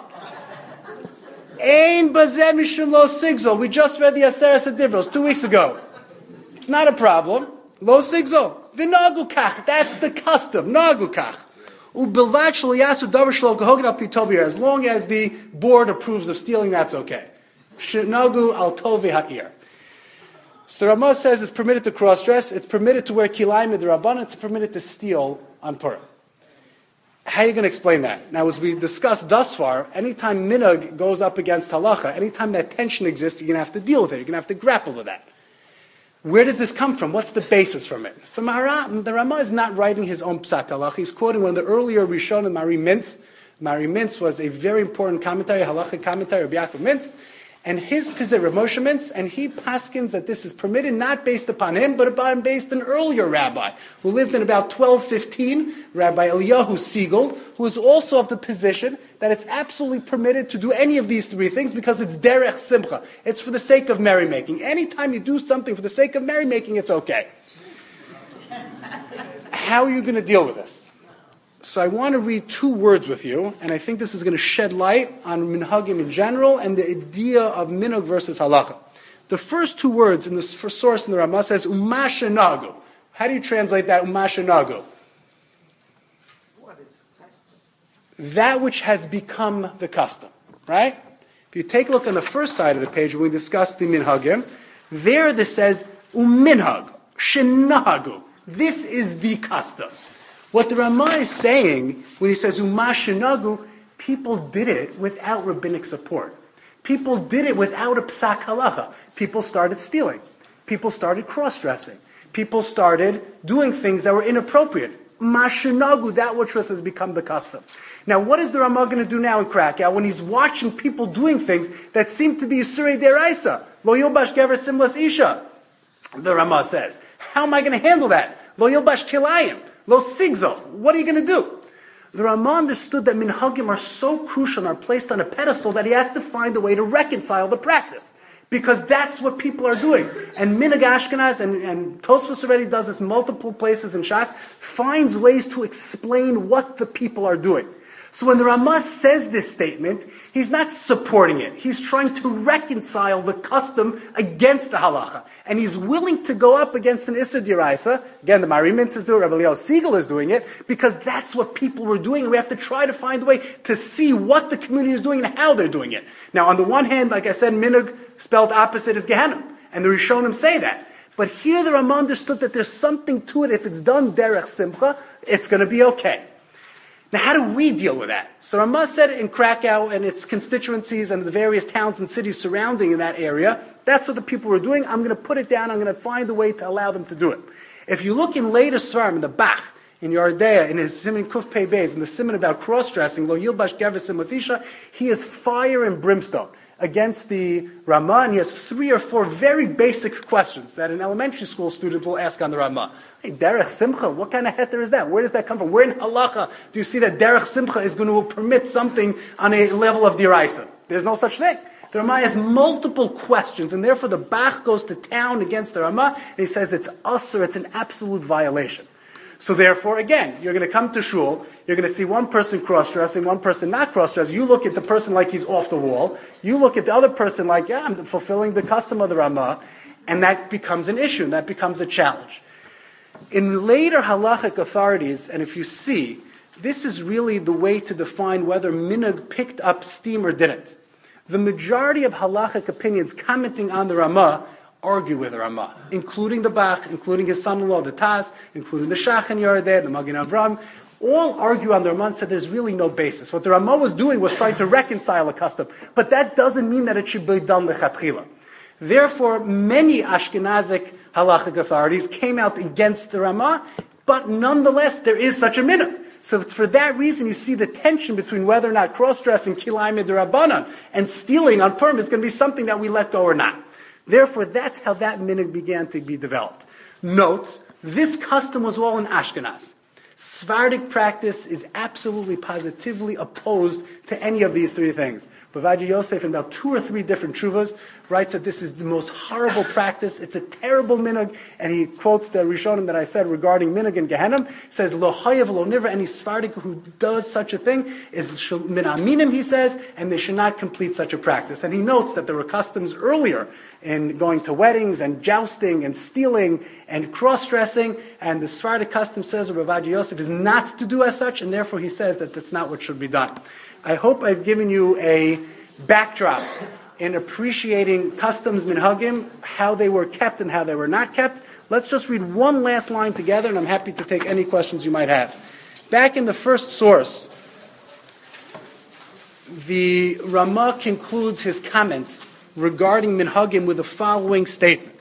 Ein bazeh mishum lo sigzol. We just read the Aseres HaDibros two weeks ago. It's not a problem. Lo sigzol. V'nagu kach. That's the custom. Nagu kach. U'bilvad shlo yasu davar shlo gehogen al pi tovir. As long as the board approves of stealing, that's okay. Shnagu al tovi ha'ir. So the Ramah says it's permitted to cross-dress, it's permitted to wear kilayim midrabanan, it's permitted to steal on Purim. How are you going to explain that? Now, as we discussed thus far, anytime minhag goes up against halacha, anytime that tension exists, you're going to have to deal with it. You're going to have to grapple with that. Where does this come from? What's the basis from it? So the, Mara, the Ramah is not writing his own psak halacha. He's quoting one of the earlier Rishonim, Mari Mintz. Mari Mintz was a very important commentary, halacha commentary of Yaakov Mintz. And his Pizit Rav Moshe Mintz, and he paskins that this is permitted not based upon him, but upon based an earlier rabbi who lived in about twelve fifteen, Rabbi Eliyahu Siegel, who is also of the position that it's absolutely permitted to do any of these three things because it's derech simcha. It's for the sake of merrymaking. Anytime you do something for the sake of merrymaking, it's okay. How are you going to deal with this? So I want to read two words with you, and I think this is going to shed light on minhagim in general and the idea of minhag versus halacha. The first two words in this first source in the Ramah says umashenagu. How do you translate that umashenagu? What is custom? That which has become the custom, right? If you take a look on the first side of the page when we discuss the minhagim, there this says uminhag, shenagu. This is the custom. What the Ramah is saying when he says umashenagu, people did it without rabbinic support. People did it without a psak halacha. People started stealing. People started cross-dressing. People started doing things that were inappropriate. Mashenagu, that which was has become the custom. Now, what is the Ramah going to do now in Krakow when he's watching people doing things that seem to be Yisurei Deraisa? Lo yilbash gever simlas isha, the Ramah says. How am I going to handle that? Lo yilbash kilayim. Lo sigzo. What are you going to do? The Ramah understood that minhagim are so crucial and are placed on a pedestal that he has to find a way to reconcile the practice. Because that's what people are doing. And Minhag Ashkenaz, and, and Tosfos already does this multiple places in Shas, finds ways to explain what the people are doing. So when the Ramah says this statement, he's not supporting it. He's trying to reconcile the custom against the halacha. And he's willing to go up against an Isser D'Oraisa. Again, the Mari Mintz is doing it, Rabbi Eliyahu Siegel is doing it, because that's what people were doing. And we have to try to find a way to see what the community is doing and how they're doing it. Now, on the one hand, like I said, Minhag spelled opposite is Gehenna. And the Rishonim say that. But here the Ramah understood that there's something to it. If it's done derech simcha, it's going to be okay. Now, how do we deal with that? So Ramah said in Krakow and its constituencies and the various towns and cities surrounding in that area, that's what the people were doing. I'm going to put it down. I'm going to find a way to allow them to do it. If you look in later Svarim, in the Bach, in Yardea, in his Siman Kuf Pei Beis, in the Siman about cross-dressing, Lo Yilbash Gever Simlas Isha, he is fire and brimstone against the Ramah, and he has three or four very basic questions that an elementary school student will ask on the Ramah. Hey, Derech Simcha, what kind of heter is that? Where does that come from? Where in halacha do you see that Derech Simcha is going to permit something on a level of D'Oraisa? There's no such thing. The Ramah has multiple questions, and therefore the Bach goes to town against the Ramah, and he says it's us or it's an absolute violation. So therefore, again, you're going to come to shul, you're going to see one person cross-dressing, one person not cross-dressing. You look at the person like he's off the wall. You look at the other person like, yeah, I'm fulfilling the custom of the Ramah. And that becomes an issue, and that becomes a challenge. In later halachic authorities, and if you see, this is really the way to define whether minhag picked up steam or didn't. The majority of halachic opinions commenting on the Ramah argue with the Ramah, including the Bach, including his son-in-law, the Taz, including the Shach and Yardeh, the Magen Avram, all argue on the Ramah and said there's really no basis. What the Ramah was doing was trying to reconcile a custom, but that doesn't mean that it should be done lechatchila. Therefore, many Ashkenazic halachic authorities came out against the Ramah, but nonetheless, there is such a minhag. So for that reason, you see the tension between whether or not cross-dressing kilayim d'Rabbanan and stealing on Purim is going to be something that we let go or not. Therefore, that's how that minhag began to be developed. Note, this custom was all in Ashkenaz. Sephardic practice is absolutely positively opposed to any of these three things. Bavadia Yosef, in about two or three different tshuvas, writes that this is the most horrible practice. It's a terrible minhag, and he quotes the Rishonim that I said regarding minhag and Gehenim. Says lo hayav lo nivra. Any Sephardic who does such a thing is min aminim, he says, and they should not complete such a practice. And he notes that there were customs earlier in going to weddings and jousting and stealing and cross-dressing, and the Sephardic custom says that Bavadia Yosef is not to do as such, and therefore he says that that's not what should be done. I hope I've given you a backdrop in appreciating customs minhagim, how they were kept and how they were not kept. Let's just read one last line together, and I'm happy to take any questions you might have. Back in the first source, the Ramah concludes his comment regarding minhagim with the following statement.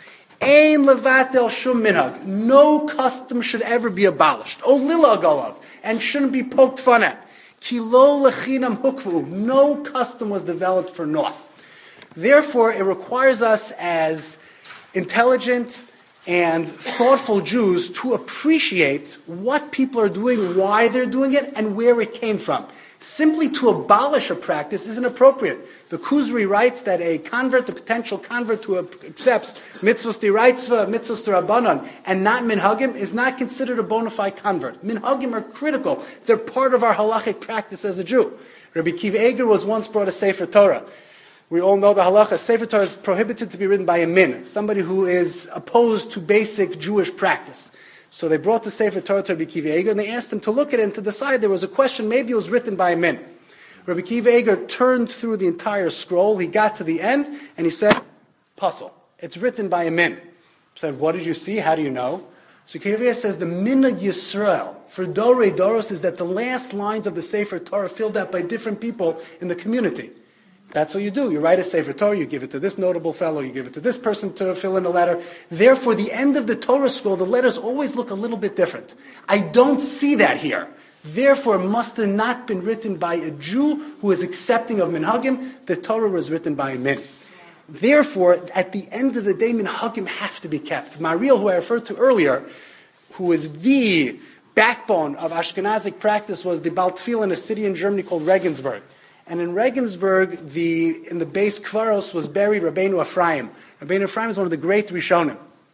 Ein levatel shum minhag. No custom should ever be abolished. O lila galav, and shouldn't be poked fun at. Ki lo lechinam hukvu. No custom was developed for naught. Therefore, it requires us as intelligent and thoughtful Jews to appreciate what people are doing, why they're doing it, and where it came from. Simply to abolish a practice isn't appropriate. The Kuzri writes that a convert, a potential convert who accepts mitzvos d'oraisa, mitzvos d'Rabbanan, and not minhagim, is not considered a bona fide convert. Minhagim are critical. They're part of our halachic practice as a Jew. Rabbi Kiva Eger was once brought a Sefer Torah. We all know the halacha. Sefer Torah is prohibited to be written by a min, somebody who is opposed to basic Jewish practice. So they brought the Sefer Torah to Rabbi Kiva Eger, and they asked him to look at it and to decide there was a question, maybe it was written by a min. Rabbi Kiva Eger turned through the entire scroll, he got to the end, and he said, puzzle. It's written by a min. He said, what did you see? How do you know? So Kiva Eger says, the minhag Yisrael for Dorei Doros is that the last lines of the Sefer Torah are filled out by different people in the community. That's what you do. You write a Sefer Torah, you give it to this notable fellow, you give it to this person to fill in a letter. Therefore, the end of the Torah scroll, the letters always look a little bit different. I don't see that here. Therefore, it must have not been written by a Jew who is accepting of minhagim. The Torah was written by a min. Therefore, at the end of the day, minhagim have to be kept. Mariel, who I referred to earlier, who is the backbone of Ashkenazic practice, was the Baal Tefillah in a city in Germany called Regensburg. And in Regensburg, the, in the base Kvaros was buried Rabbeinu Ephraim. Rabbeinu Ephraim is one of the great Rishonim.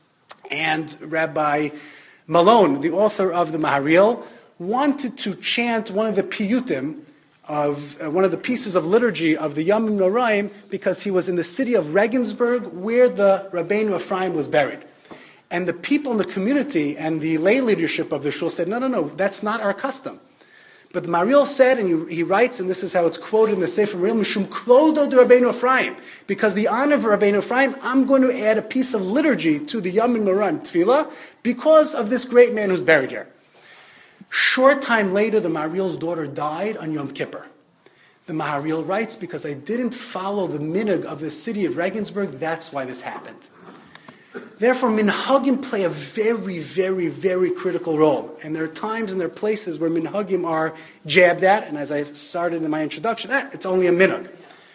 And Rabbi Malone, the author of the Maharil, wanted to chant one of the piyutim, of uh, one of the pieces of liturgy of the Yamim Noraim, because he was in the city of Regensburg where the Rabbeinu Ephraim was buried. And the people in the community and the lay leadership of the shul said, no, no, no, that's not our custom. But the Maharil said, and he, he writes, and this is how it's quoted in the Sefer Maharil, Mishum Klodo de Rabbeinu Ephraim. Because the honor of Rabbeinu Ephraim, I'm going to add a piece of liturgy to the Yamim Noraim Tefillah because of this great man who's buried here. Short time later, the Maharil's daughter died on Yom Kippur. The Maharil writes, because I didn't follow the minhag of the city of Regensburg, that's why this happened. Therefore, minhagim play a very, very, very critical role. And there are times and there are places where minhagim are jabbed at, and as I started in my introduction, eh, it's only a minhag.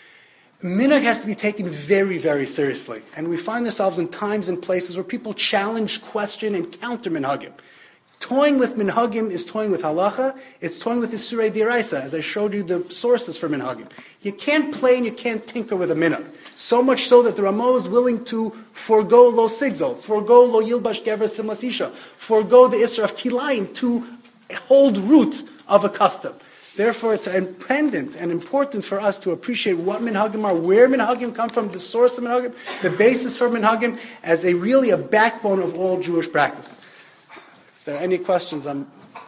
Minhag has to be taken very, very seriously. And we find ourselves in times and places where people challenge, question, and counter minhagim. Toying with minhagim is toying with halacha. It's toying with Isurei D'Oraisa, as I showed you the sources for minhagim. You can't play and you can't tinker with a minhag. So much so that the Ramo is willing to forego lo sigzol, forego lo yilbash gever simlas isha, forego the Isra of kilayim to hold root of a custom. Therefore, it's independent and important for us to appreciate what minhagim are, where minhagim come from, the source of minhagim, the basis for minhagim, as a really a backbone of all Jewish practice. If there are any questions, I'm...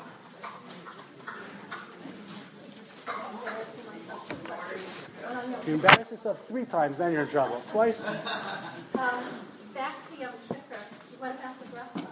You embarrass yourself three times, then you're in trouble. Twice? Um, back to Yom Kippur, what about the bracha?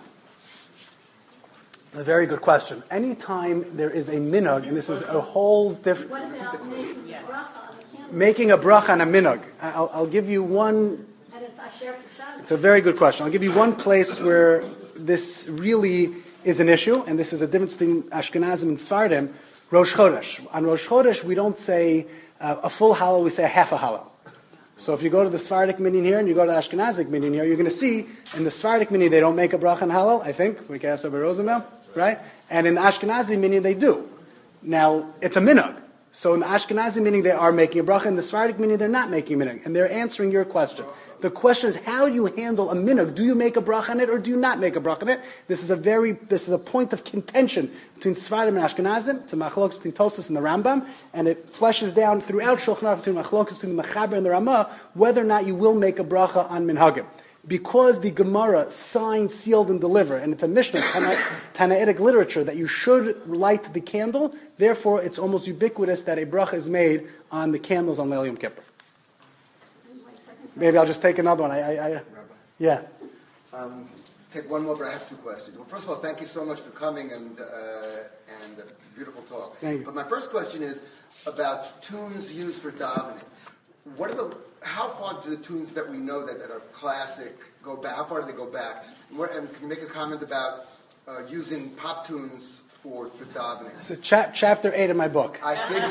A very good question. Anytime there is a minhag, and this is a whole different... What about making a bracha on the candle? Making a bracha on a minhag. I'll, I'll give you one... And it's Asher Kishan. It's a very good question. I'll give you one place where this really is an issue, and this is a difference between Ashkenazim and Sfardim. Rosh Chodesh. On Rosh Chodesh, we don't say uh, a full halal, we say a half a halal. So if you go to the Sephardic minyan here and you go to the Ashkenazic minyan here, you're going to see in the Sephardic minyan they don't make a bracha on halal, I think. We can ask Rabbi Rosenbaum, right? And in the Ashkenazi minyan they do. Now, it's a minhag. So in the Ashkenazi minyan they are making a bracha, in the Sephardic minyan they're not making a minhag. And they're answering your question. The question is how you handle a minhag. Do you make a bracha on it or do you not make a bracha on it? This is a very, this is a point of contention between Sephardim and Ashkenazim. It's a machlokes between Tosfos and the Rambam, and it fleshes down throughout Shulchan Aruch between machlokes between the Mechaber and the Ramah whether or not you will make a bracha on minhagim. Because the Gemara signed, sealed, and delivered, and it's a Mishnah, Tana, Tanaitic literature, that you should light the candle, therefore it's almost ubiquitous that a bracha is made on the candles on Leil Yom Kippur. Maybe I'll just take another one. I, I, I yeah. Um, take one more, but I have two questions. Well, first of all, thank you so much for coming and uh, and a beautiful talk. Thank you. But my first question is about tunes used for davening. What are the? How far do the tunes that we know that, that are classic go back? How far do they go back? And, what, and can you make a comment about uh, using pop tunes for for davening? It's a chap, chapter eight of my book. I figured,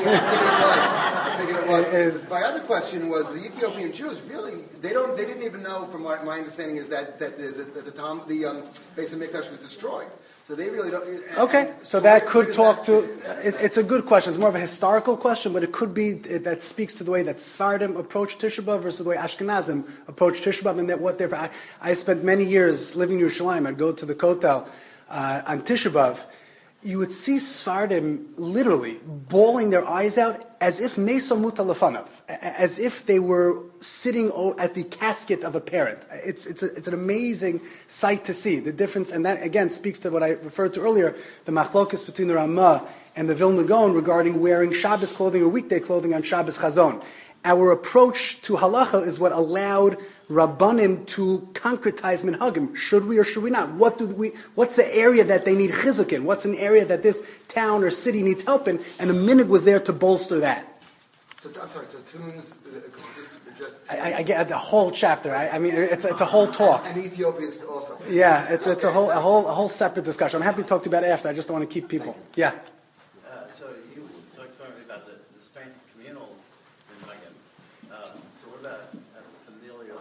I figured it was. I figured it was. My other question was the Ethiopian Jews really they don't they didn't even know. From my, my understanding is that that, there's a, that the Tom the um, Beis Hamikdash was destroyed. So they really don't. And, okay, so, so that could talk to. It, it's a good question. It's more of a historical question, but it could be it, that speaks to the way that Sfardim approach Tisha B'Av versus the way Ashkenazim approach Tisha B'Av, and that what they're. I, I spent many years living in Yerushalayim. I'd go to the Kotel uh, on Tisha B'Av. You would see Sfardim literally bawling their eyes out as if Meso Muta Lefanav, as if they were sitting at the casket of a parent. It's it's a, it's an amazing sight to see the difference, and that again speaks to what I referred to earlier, the machlokas between the Ramah and the Vilna Gaon regarding wearing Shabbos clothing or weekday clothing on Shabbos Chazon. Our approach to halacha is what allowed Rabbanim to concretize minhagim. Should we or should we not? What do we? What's the area that they need chizuk in? What's an area that this town or city needs help in? And a minhag was there to bolster that. So I'm sorry. So tunes, uh, just, just I, I get the whole chapter. I, I mean, it's it's a whole talk. And Ethiopians also. Yeah, it's it's a whole a whole a whole separate discussion. I'm happy to talk to you about it after. I just don't want to keep people. Yeah. Uh, so you talked something about the, the strength of communal minhagim. Um, so what about uh, familial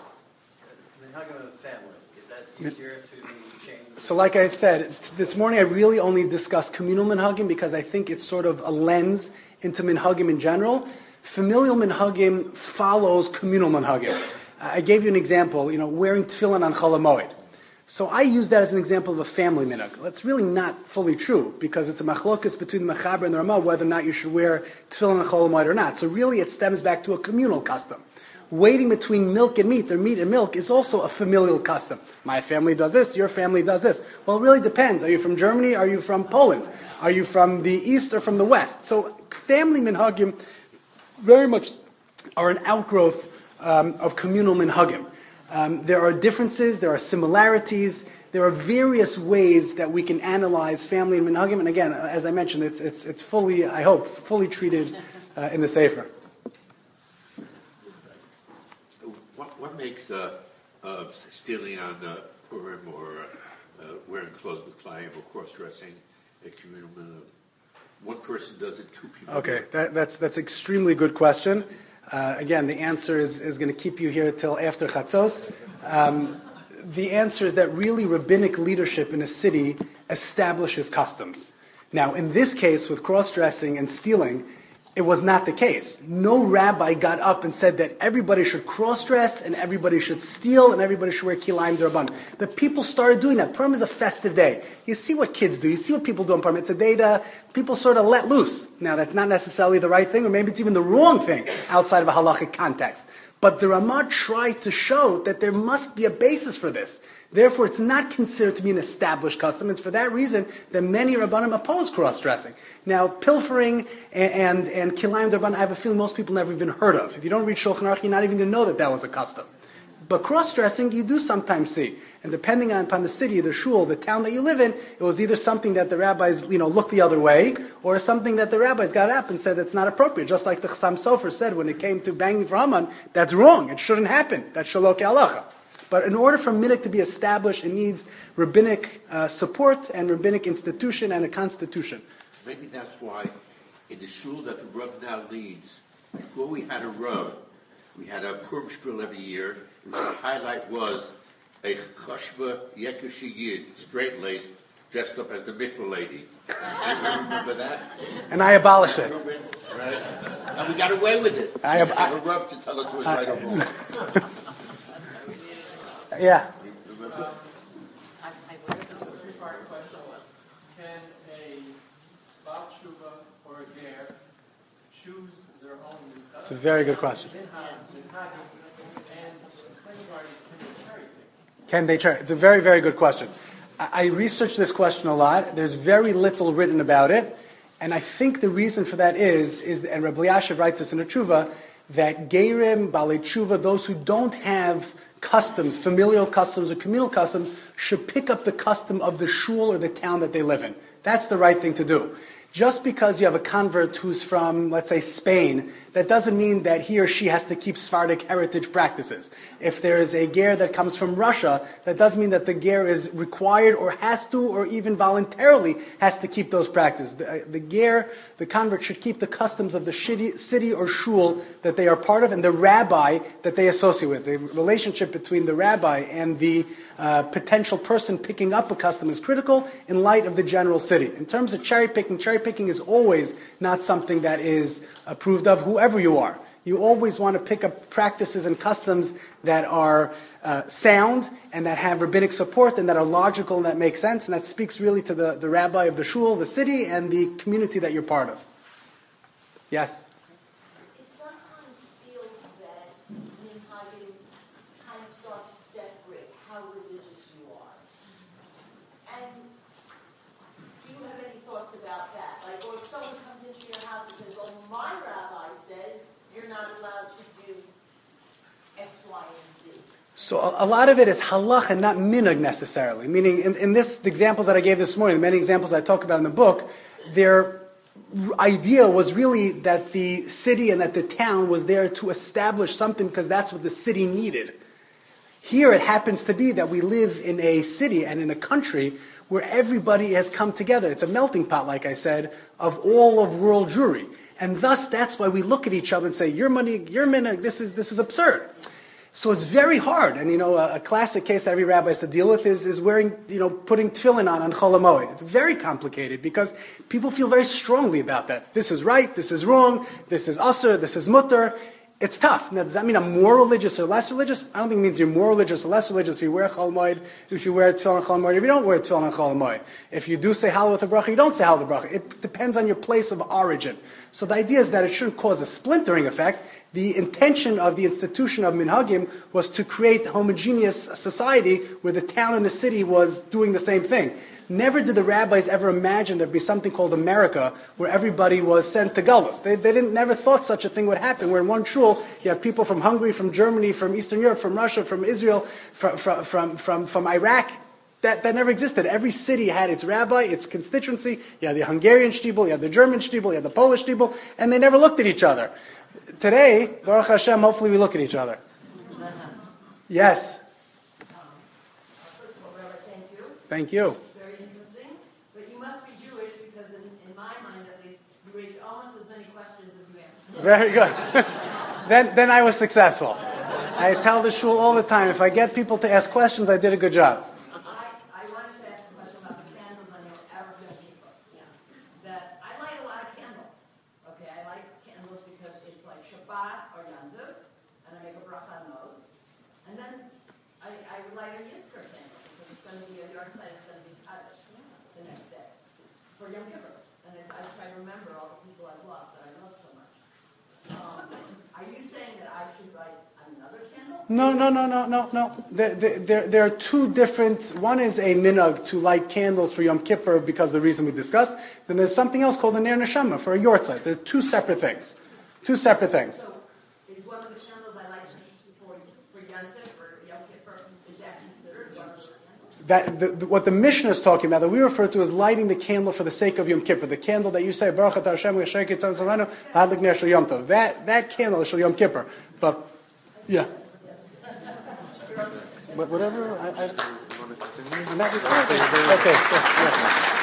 uh, minhagim of a family? Is that easier to change? So like I said, this morning I really only discussed communal minhagim because I think it's sort of a lens into minhagim in general. Familial minhagim follows communal minhagim. I gave you an example, you know, wearing tefillin on Chol HaMoed. So I use that as an example of a family minhag. That's really not fully true because it's a machlokas between the Mechaber and the Ramah whether or not you should wear tefillin on Chol HaMoed or not. So really it stems back to a communal custom. Waiting between milk and meat or meat and milk is also a familial custom. My family does this, your family does this. Well, it really depends. Are you from Germany? Are you from Poland? Are you from the East or from the West? So family minhagim very much are an outgrowth um, of communal minhagim. Um, there are differences, there are similarities, there are various ways that we can analyze family and minhagim. And again, as I mentioned, it's it's, it's fully, I hope, fully treated uh, in the Sefer. What, what makes uh, uh, stealing on uh, Purim or uh, wearing clothes with Klayim or cross-dressing a communal minhag? One person does it, two people. Okay, that, that's that's extremely good question. Uh, again, the answer is, is going to keep you here till after Chatzos. Um, the answer is that really rabbinic leadership in a city establishes customs. Now, in this case, with cross-dressing and stealing, it was not the case. No rabbi got up and said that everybody should cross-dress and everybody should steal and everybody should wear kilayim d'Rabbanan. The people started doing that. Purim is a festive day. You see what kids do. You see what people do on Purim. It's a day to people sort of let loose. Now, that's not necessarily the right thing, or maybe it's even the wrong thing outside of a halachic context. But the Ramah tried to show that there must be a basis for this. Therefore, it's not considered to be an established custom. It's for that reason that many Rabbanim oppose cross-dressing. Now, pilfering and, and, and kilayim d'Rabbanan, I have a feeling most people never even heard of. If you don't read Shulchan Aruch, you're not even going to know that that was a custom. But cross-dressing, you do sometimes see. And depending on, upon the city, the shul, the town that you live in, it was either something that the rabbis, you know, looked the other way, or something that the rabbis got up and said that's not appropriate. Just like the Chassam Sofer said when it came to banging for Haman, that's wrong. It shouldn't happen. That's shalok halacha. But in order for minhag to be established, it needs rabbinic uh, support and rabbinic institution and a constitution. Maybe that's why in the shul that the Rav now leads, before we had a Rav, we had a Purim Shpil every year. The highlight was a Chashva Yekeshi Yid, straight-laced, dressed up as the mikveh lady. You remember that? And I abolished it. Right? And we got away with it. I ab- we had a Rav to tell us what was I- right or wrong. Yeah. Remember? Three-part question. Can a Baal Tshuva or a Ger choose their own? It's a very good question. And the second part is, can they cherry pick? Can they cherry? It's a very, very good question. I, I researched this question a lot. There's very little written about it. And I think the reason for that is, is and Rabbi Yashiv writes this in a tshuva, that Gerim, Balei Tshuva, those who don't have customs, familial customs or communal customs, should pick up the custom of the shul or the town that they live in. That's the right thing to do. Just because you have a convert who's from, let's say, Spain, that doesn't mean that he or she has to keep Sephardic heritage practices. If there is a ger that comes from Russia, that doesn't mean that the ger is required or has to or even voluntarily has to keep those practices. The, the ger, the convert, should keep the customs of the city, city or shul that they are part of and the rabbi that they associate with. The relationship between the rabbi and the uh, potential person picking up a custom is critical in light of the general city. In terms of cherry picking, cherry picking is always not something that is approved of, whoever you are. You always want to pick up practices and customs that are uh, sound and that have rabbinic support and that are logical and that make sense, and that speaks really to the, the rabbi of the shul, the city, and the community that you're part of. Yes? It sometimes feels that minhagim kind of start to separate how religious you are. And do you have any thoughts about that? Like, or if someone comes into your house and says, well, my rabbi says you're not allowed to do X, Y, and Z. So a, a lot of it is halach and not minhag necessarily. Meaning, in, in this, the examples that I gave this morning, the many examples I talk about in the book, their idea was really that the city and that the town was there to establish something because that's what the city needed. Here it happens to be that we live in a city and in a country where everybody has come together. It's a melting pot, like I said, of all of world Jewry. And thus, that's why we look at each other and say, your money, your minhag, this is, this is absurd. So it's very hard. And, you know, a, a classic case that every rabbi has to deal with is, is wearing, you know, putting tefillin on on Chol HaMoed. It's very complicated because people feel very strongly about that. This is right, this is wrong, this is asur, this is mutter. It's tough. Now, does that mean I'm more religious or less religious? I don't think it means you're more religious or less religious if you wear Chol HaMoed, if you wear tefillin on Chol HaMoed, if you don't wear tefillin on Chol HaMoed. If you do say halal with a bracha, you don't say halal with a bracha. It depends on your place of origin. So the idea is that it shouldn't cause a splintering effect. The intention of the institution of minhagim was to create a homogeneous society where the town and the city was doing the same thing. Never did the rabbis ever imagine there'd be something called America where everybody was sent to Gullus. They, they didn't never thought such a thing would happen, where in one shul you have people from Hungary, from Germany, from Eastern Europe, from Russia, from Israel, from, from, from, from, from Iraq. That, that never existed. Every city had its rabbi, its constituency. You had the Hungarian shtibel, you had the German shtibel, you had the Polish shtibel, and they never looked at each other. Today, Baruch Hashem, hopefully we look at each other. Yes? Thank you. Thank you. Very interesting. But you must be Jewish because in, in my mind at least, you raised almost as many questions as you answered. Very good. then, then I was successful. I tell the shul all the time, if I get people to ask questions, I did a good job. I, I wanted to ask a question about the candles on another candle? No, no, no, no, no, no. There, there, there, there are two different. One is a minhag to light candles for Yom Kippur because of the reason we discussed. Then there's something else called a ner neshama for a yortzeit. They're two separate things. Two separate things. So, is one of the candles I like for, for Yom Kippur, Yom Kippur, is that considered one of those candles? That the, the, what the Mishnah is talking about, that we refer to as lighting the candle for the sake of Yom Kippur, the candle that you say, Baruch atah Hashem v'yashayik yitzon savanu, hadlik ner shel Yom Tov. That that candle is shel Yom Kippur. But yeah. But whatever. I, I, I'm not, okay. Okay. Yeah.